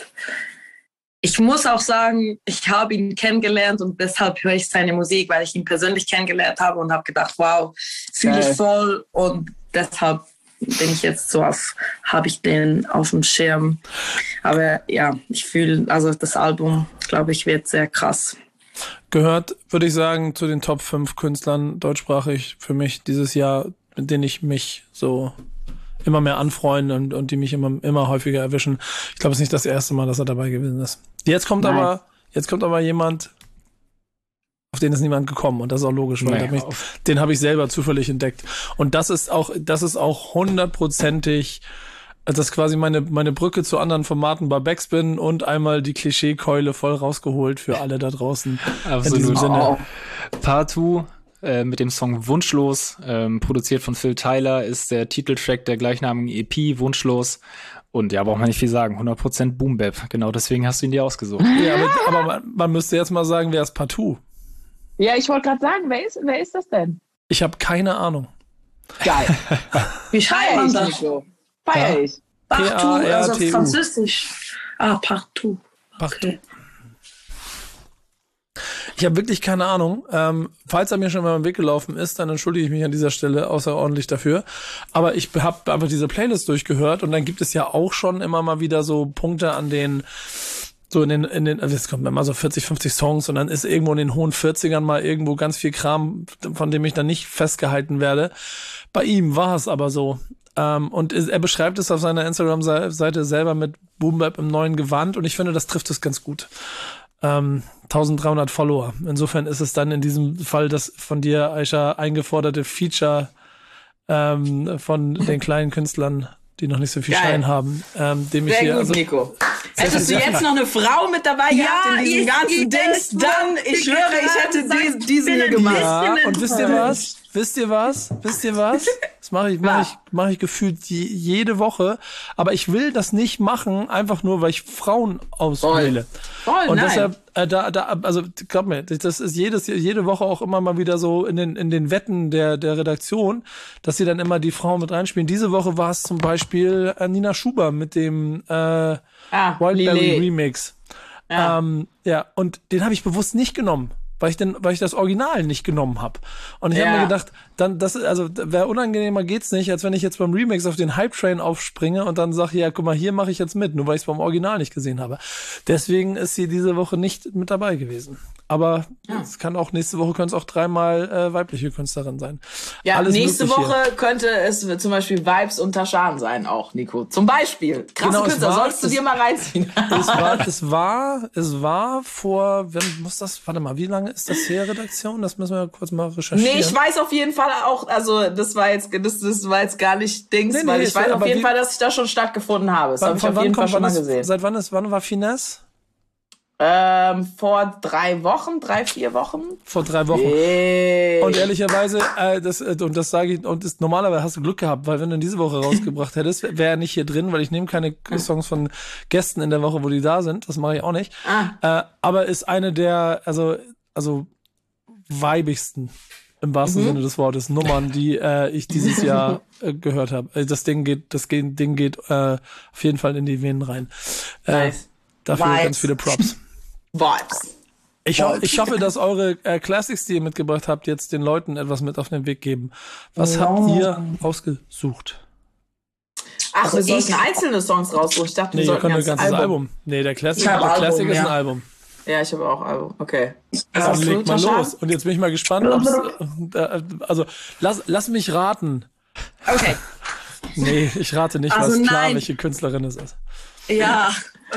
Ich muss auch sagen, ich habe ihn kennengelernt und deshalb höre ich seine Musik, weil ich ihn persönlich kennengelernt habe und habe gedacht, wow, fühle ich voll und deshalb bin ich jetzt so habe ich den auf dem Schirm. Aber ja, ich fühle, also das Album, glaube ich, wird sehr krass. Gehört, würde ich sagen, zu den Top 5 Künstlern deutschsprachig für mich dieses Jahr, mit denen ich mich so immer mehr anfreunde und die mich immer häufiger erwischen. Ich glaube, es ist nicht das erste Mal, dass er dabei gewesen ist. Jetzt kommt aber jemand, auf den ist niemand gekommen und das ist auch logisch, weil den habe ich selber zufällig entdeckt. Und das ist auch 100%ig, das ist quasi meine Brücke zu anderen Formaten bei Backspin und einmal die Klischeekeule voll rausgeholt für alle da draußen. Absolut. In diesem Sinne. Partout mit dem Song Wunschlos, produziert von Phil Tyler, ist der Titeltrack der gleichnamigen EP Wunschlos. Und ja, braucht man nicht viel sagen, 100% Boom Bap. Genau deswegen hast du ihn dir ausgesucht. Ja, aber man müsste jetzt mal sagen, wer ist Partout? Ja, ich wollte gerade sagen, wer ist das denn? Ich habe keine Ahnung. Geil. Wie schreibt man das? Feier ich. Partout, also französisch. Partout. Okay. Ich habe wirklich keine Ahnung. Falls er mir schon mal im Weg gelaufen ist, dann entschuldige ich mich an dieser Stelle außerordentlich dafür. Aber ich habe einfach diese Playlist durchgehört und dann gibt es ja auch schon immer mal wieder so Punkte an den so in den, also es kommt immer so 40, 50 Songs und dann ist irgendwo in den hohen 40ern mal irgendwo ganz viel Kram, von dem ich dann nicht festgehalten werde. Bei ihm war es aber so. Und er beschreibt es auf seiner Instagram-Seite selber mit Boom Bap im neuen Gewand und ich finde, das trifft es ganz gut. 1300 Follower. Insofern ist es dann in diesem Fall das von dir, Aisha, eingeforderte Feature von den kleinen Künstlern, die noch nicht so viel Schein haben. Dem ich hier, gut, Nico. Hättest du jetzt noch eine Frau mit dabei gehabt in diesem ganzen Dings, dann, ich schwöre, ich hätte diesen hier gemacht. Ja, und wisst ihr was? Das mache ich gefühlt jede Woche. Aber ich will das nicht machen, einfach nur, weil ich Frauen auswähle. Voll, und nein. deshalb, also glaub mir, das ist jede Woche auch immer mal wieder so in den Wetten der Redaktion, dass sie dann immer die Frauen mit reinspielen. Diese Woche war es zum Beispiel Nina Schuber mit dem Wildberry Remix. Ja. Und den habe ich bewusst nicht genommen, weil ich das Original nicht genommen habe. Und ich habe mir gedacht, wäre unangenehmer geht's nicht, als wenn ich jetzt beim Remix auf den Hype-Train aufspringe und dann sage, ja, guck mal, hier mache ich jetzt mit, nur weil ich es beim Original nicht gesehen habe. Deswegen ist sie diese Woche nicht mit dabei gewesen. Aber es kann auch nächste Woche können es auch 3-mal weibliche Künstlerin sein. Ja, Alles nächste Mögliche. Woche könnte es zum Beispiel Vibes und Tashan sein auch, Nico. Zum Beispiel. Krasse Genau, Künstler, sollst du dir mal reinziehen. Es war vor, warte mal, wie lange ist das her, Redaktion? Das müssen wir kurz mal recherchieren. Nee, ich weiß auf jeden Fall auch, also das war jetzt gar nicht Dings, weil ich weiß auf jeden Fall, dass ich da schon stattgefunden habe. Das habe ich auf jeden Fall schon mal gesehen. Seit wann war Finesse? Vor 3 Wochen, 4 Wochen. Vor 3 Wochen. Hey. Und ehrlicherweise, das sage ich, normalerweise hast du Glück gehabt, weil wenn du ihn diese Woche rausgebracht hättest, wäre er nicht hier drin, weil ich nehme keine Songs von Gästen in der Woche, wo die da sind. Das mache ich auch nicht. Aber ist eine der, also weibigsten, im wahrsten Sinne des Wortes, Nummern, die ich dieses Jahr gehört habe. Das Ding geht auf jeden Fall in die Venen rein. Nice. Dafür Vibes. ganz viele Props. Vibes. Ich hoffe, dass eure Classics, die ihr mitgebracht habt, jetzt den Leuten etwas mit auf den Weg geben. Was habt ihr ausgesucht? Ach, wir sollten einzelne Songs raussuchen. Ich dachte, wir Ihr sollten könnt ein ein ganzes ganzes Album. Nee, der Classic, Ich hab Album, ist ein ja. Album. Ja, ich habe auch Album. Okay. Dann Hast du, legt mal Tascha? los. Und jetzt bin ich mal gespannt, also lass mich raten. Okay. Nee, ich rate nicht, Also weil es klar, nein. welche Künstlerin es ist. Ja.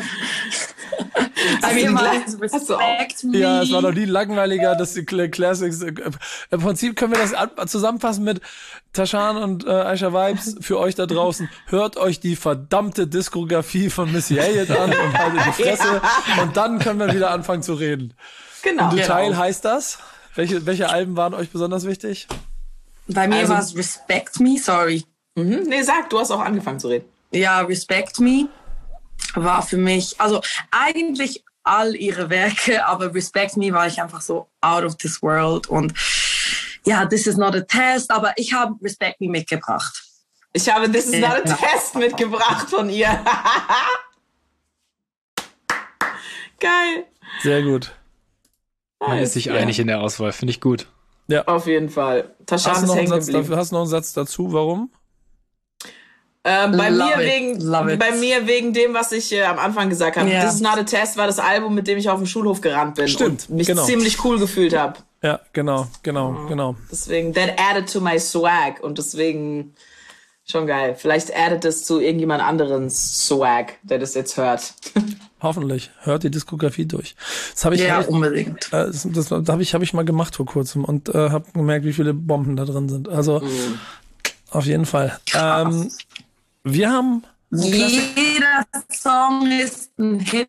Hast du auch? Respect me. Ja, es war noch nie langweiliger, dass die Classics. Im Prinzip können wir das zusammenfassen mit Tashan und Aisha Vibes für euch da draußen. Hört euch die verdammte Diskografie von Missy Elliott an und haltet die Fresse. Und dann können wir wieder anfangen zu reden. Genau. Im Detail heißt das. Welche Alben waren euch besonders wichtig? Bei mir Also- war es Respect Me, sorry. Nee, sag, du hast auch angefangen zu reden. Ja, Respect Me war für mich, also eigentlich all ihre Werke, aber Respect Me war ich einfach so out of this world und ja, this is not a test, aber ich habe Respect Me mitgebracht. Ich habe This is not a test mitgebracht von ihr. Geil. Sehr gut. Man ist sich einig in der Auswahl, finde ich gut. Auf jeden Fall. Tashan Hast du ist noch einen hängen Satz geblieben. hast du noch einen Satz dazu? Warum? Bei Love mir it. wegen dem, was ich am Anfang gesagt habe. Ja. This is not a test war das Album, mit dem ich auf dem Schulhof gerannt bin Stimmt, und mich genau. ziemlich cool gefühlt habe. Ja, genau. Deswegen, that added to my swag und deswegen schon geil. Vielleicht addet es zu irgendjemand anderen Swag, der das jetzt hört. Hoffentlich. Hört die Diskografie durch. Das habe ich, Ja, hab ich, unbedingt. das hab ich mal gemacht vor kurzem und habe gemerkt, wie viele Bomben da drin sind. Also auf jeden Fall. Wir haben Jeder Song ist ein Hit.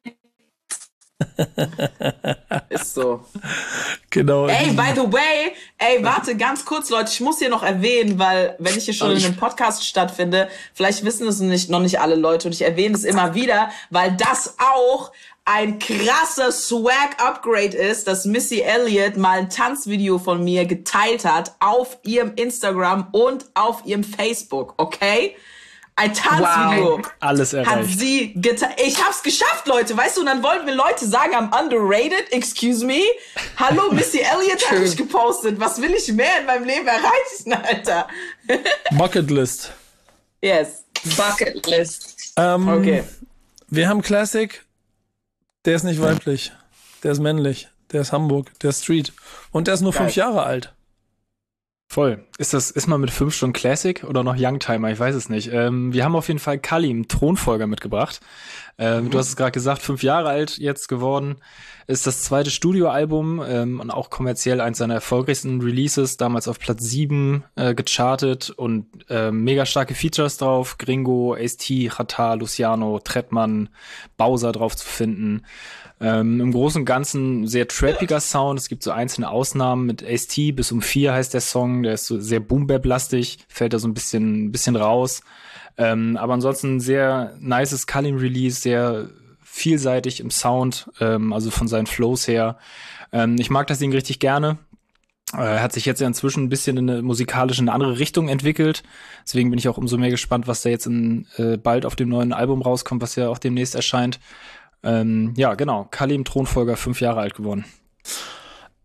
Ist so. genau. Ey, by the way, warte, ganz kurz, Leute, ich muss hier noch erwähnen, weil, wenn ich hier schon in einem Podcast stattfinde, vielleicht wissen es noch nicht alle Leute und ich erwähne es immer wieder, weil das auch ein krasser Swag-Upgrade ist, dass Missy Elliott mal ein Tanzvideo von mir geteilt hat auf ihrem Instagram und auf ihrem Facebook, okay? Ein Tanzvideo. Wow. Alles Hat erreicht. sie geteilt. Ich hab's geschafft, Leute, weißt du? Und dann wollten mir Leute sagen, I'm underrated, excuse me. Hallo, Missy Elliott hat mich gepostet. Was will ich mehr in meinem Leben erreichen, Alter? Bucketlist. Yes. Bucket List. Okay. Wir haben Classic. Der ist nicht weiblich. Der ist männlich. Der ist Hamburg. Der ist Street. Und der ist nur Geil. 5 Jahre alt. Voll. Ist man mit 5 Stunden Classic oder noch Youngtimer? Ich weiß es nicht. Wir haben auf jeden Fall Kalim, Thronfolger, mitgebracht. Du hast es gerade gesagt, 5 Jahre alt jetzt geworden. Ist das 2. Studioalbum und auch kommerziell eins seiner erfolgreichsten Releases. Damals auf Platz 7 gechartet und mega starke Features drauf. Gringo, Ace-T, Xatar, Luciano, Trettmann, Bowser drauf zu finden. Im Großen und Ganzen sehr trappiger Sound. Es gibt so einzelne Ausnahmen mit Ace-T. Bis um 4 heißt der Song. Der ist so sehr Boom-Bap-lastig. Fällt da so ein bisschen raus. Aber ansonsten sehr nices Kalim-Release. Sehr vielseitig im Sound. Also von seinen Flows her. Ich mag das Ding richtig gerne. Hat sich jetzt ja inzwischen ein bisschen in eine andere Richtung entwickelt. Deswegen bin ich auch umso mehr gespannt, was da jetzt bald auf dem neuen Album rauskommt, was ja auch demnächst erscheint. Ja, genau. Kalim, Thronfolger, 5 Jahre alt geworden.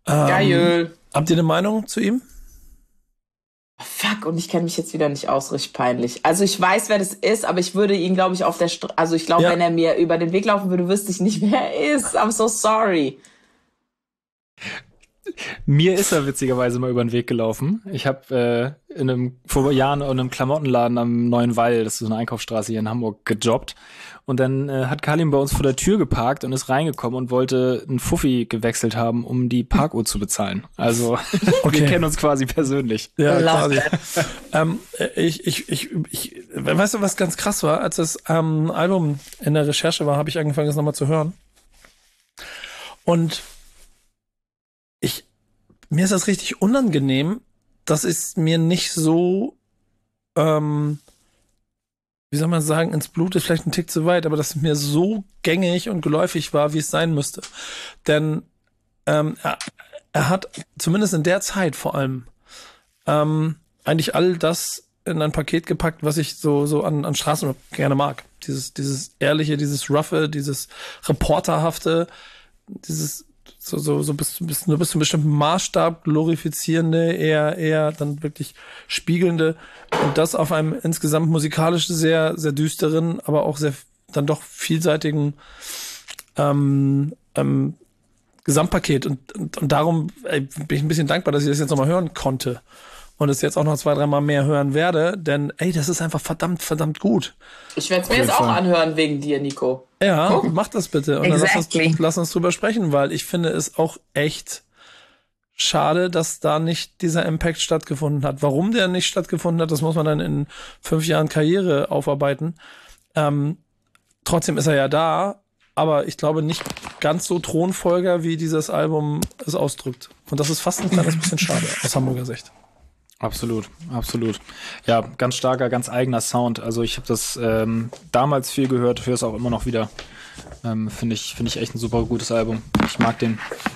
Geil. Habt ihr eine Meinung zu ihm? Fuck, und ich kenne mich jetzt wieder nicht aus, richtig peinlich. Also ich weiß, wer das ist, aber ich würde ihn, glaube ich, auf der Straße, also ich glaube, wenn er mir über den Weg laufen würde, wüsste ich nicht, wer er ist. I'm so sorry. Mir ist er witzigerweise mal über den Weg gelaufen. Ich habe vor Jahren in einem Klamottenladen am Neuen Wall, das ist so eine Einkaufsstraße hier in Hamburg, gejobbt. Und dann hat Kalim bei uns vor der Tür geparkt und ist reingekommen und wollte einen Fuffi gewechselt haben, um die Parkuhr zu bezahlen. Also wir kennen uns quasi persönlich. Ja, quasi. Weißt du, was ganz krass war? Als das Album in der Recherche war, habe ich angefangen, das nochmal zu hören. Und mir ist das richtig unangenehm. Das ist mir nicht so, wie soll man sagen, ins Blut ist vielleicht ein Tick zu weit, aber dass es mir so gängig und geläufig war, wie es sein müsste. Denn er hat zumindest in der Zeit vor allem eigentlich all das in ein Paket gepackt, was ich so an Straßenrap gerne mag. Dieses Ehrliche, dieses Roughe, dieses Reporterhafte, dieses so bis zu einem bestimmten Maßstab glorifizierende, eher dann wirklich spiegelnde und das auf einem insgesamt musikalisch sehr, sehr düsteren, aber auch sehr dann doch vielseitigen Gesamtpaket und darum bin ich ein bisschen dankbar, dass ich das jetzt nochmal hören konnte und es jetzt auch noch 2-3 Mal mehr hören werde, denn das ist einfach verdammt gut. Ich werde es mir jetzt auch anhören wegen dir, Nico. Ja, mach das bitte und dann lass uns drüber sprechen, weil ich finde es auch echt schade, dass da nicht dieser Impact stattgefunden hat. Warum der nicht stattgefunden hat, das muss man dann in 5 Jahren Karriere aufarbeiten. Trotzdem ist er ja da, aber ich glaube nicht ganz so Thronfolger, wie dieses Album es ausdrückt. Und das ist fast ein kleines bisschen schade aus Hamburger Sicht. Absolut. Ja, ganz starker, ganz eigener Sound. Also ich habe das damals viel gehört, höre es auch immer noch wieder. Finde ich echt ein super gutes Album. Ich mag den.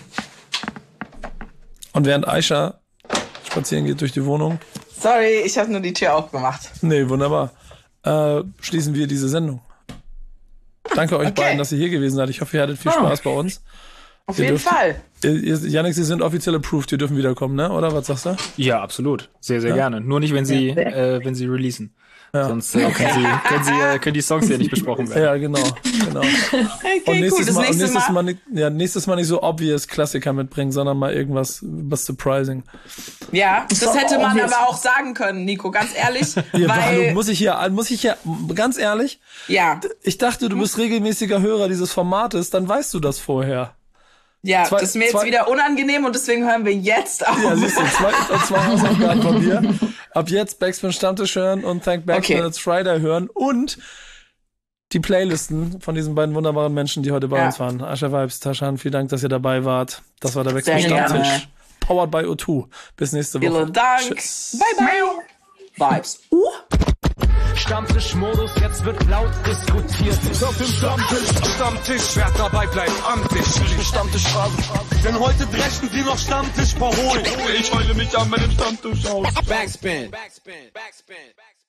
Und während Aisha spazieren geht durch die Wohnung. Sorry, ich habe nur die Tür aufgemacht. Nee, wunderbar. Schließen wir diese Sendung. Danke euch beiden, dass ihr hier gewesen seid. Ich hoffe, ihr hattet viel Spaß bei uns. Auf jeden Fall. Jannik, Sie sind offiziell approved, die dürfen wiederkommen, ne? Oder was sagst du? Ja, absolut. Sehr, sehr gerne. Nur nicht, wenn Sie releasen. Ja. Sonst können die Songs ja nicht besprochen werden. Ja, genau. Okay, und nächstes Mal nächstes Mal nicht so obvious Klassiker mitbringen, sondern mal was surprising. Ja, das hätte man aber auch sagen können, Nico, ganz ehrlich. Ja, weil muss ich hier, ganz ehrlich? Ja. Ich dachte, du bist regelmäßiger Hörer dieses Formates, dann weißt du das vorher. Ja, das ist mir jetzt wieder unangenehm und deswegen hören wir jetzt auf. Ja, siehst du, zwei Hausaufgaben von mir. Ab jetzt Backspin Stammtisch hören und Thank Backspin It's Friday hören und die Playlisten von diesen beiden wunderbaren Menschen, die heute bei uns waren. Aisha Vibes, Tashan, vielen Dank, dass ihr dabei wart. Das war der Backspin Stammtisch. Powered by O2. Bis nächste Woche. Vielen Dank. Tschüss. Bye, bye. Vibes. Stammtischmodus, jetzt wird laut diskutiert. Auf dem Stammtisch, wer dabei bleibt, amtlich. Stammtisch fragen, denn heute brechen sie noch Stammtisch verholen. Ich heule mich an meinem Stammtisch aus. Backspin.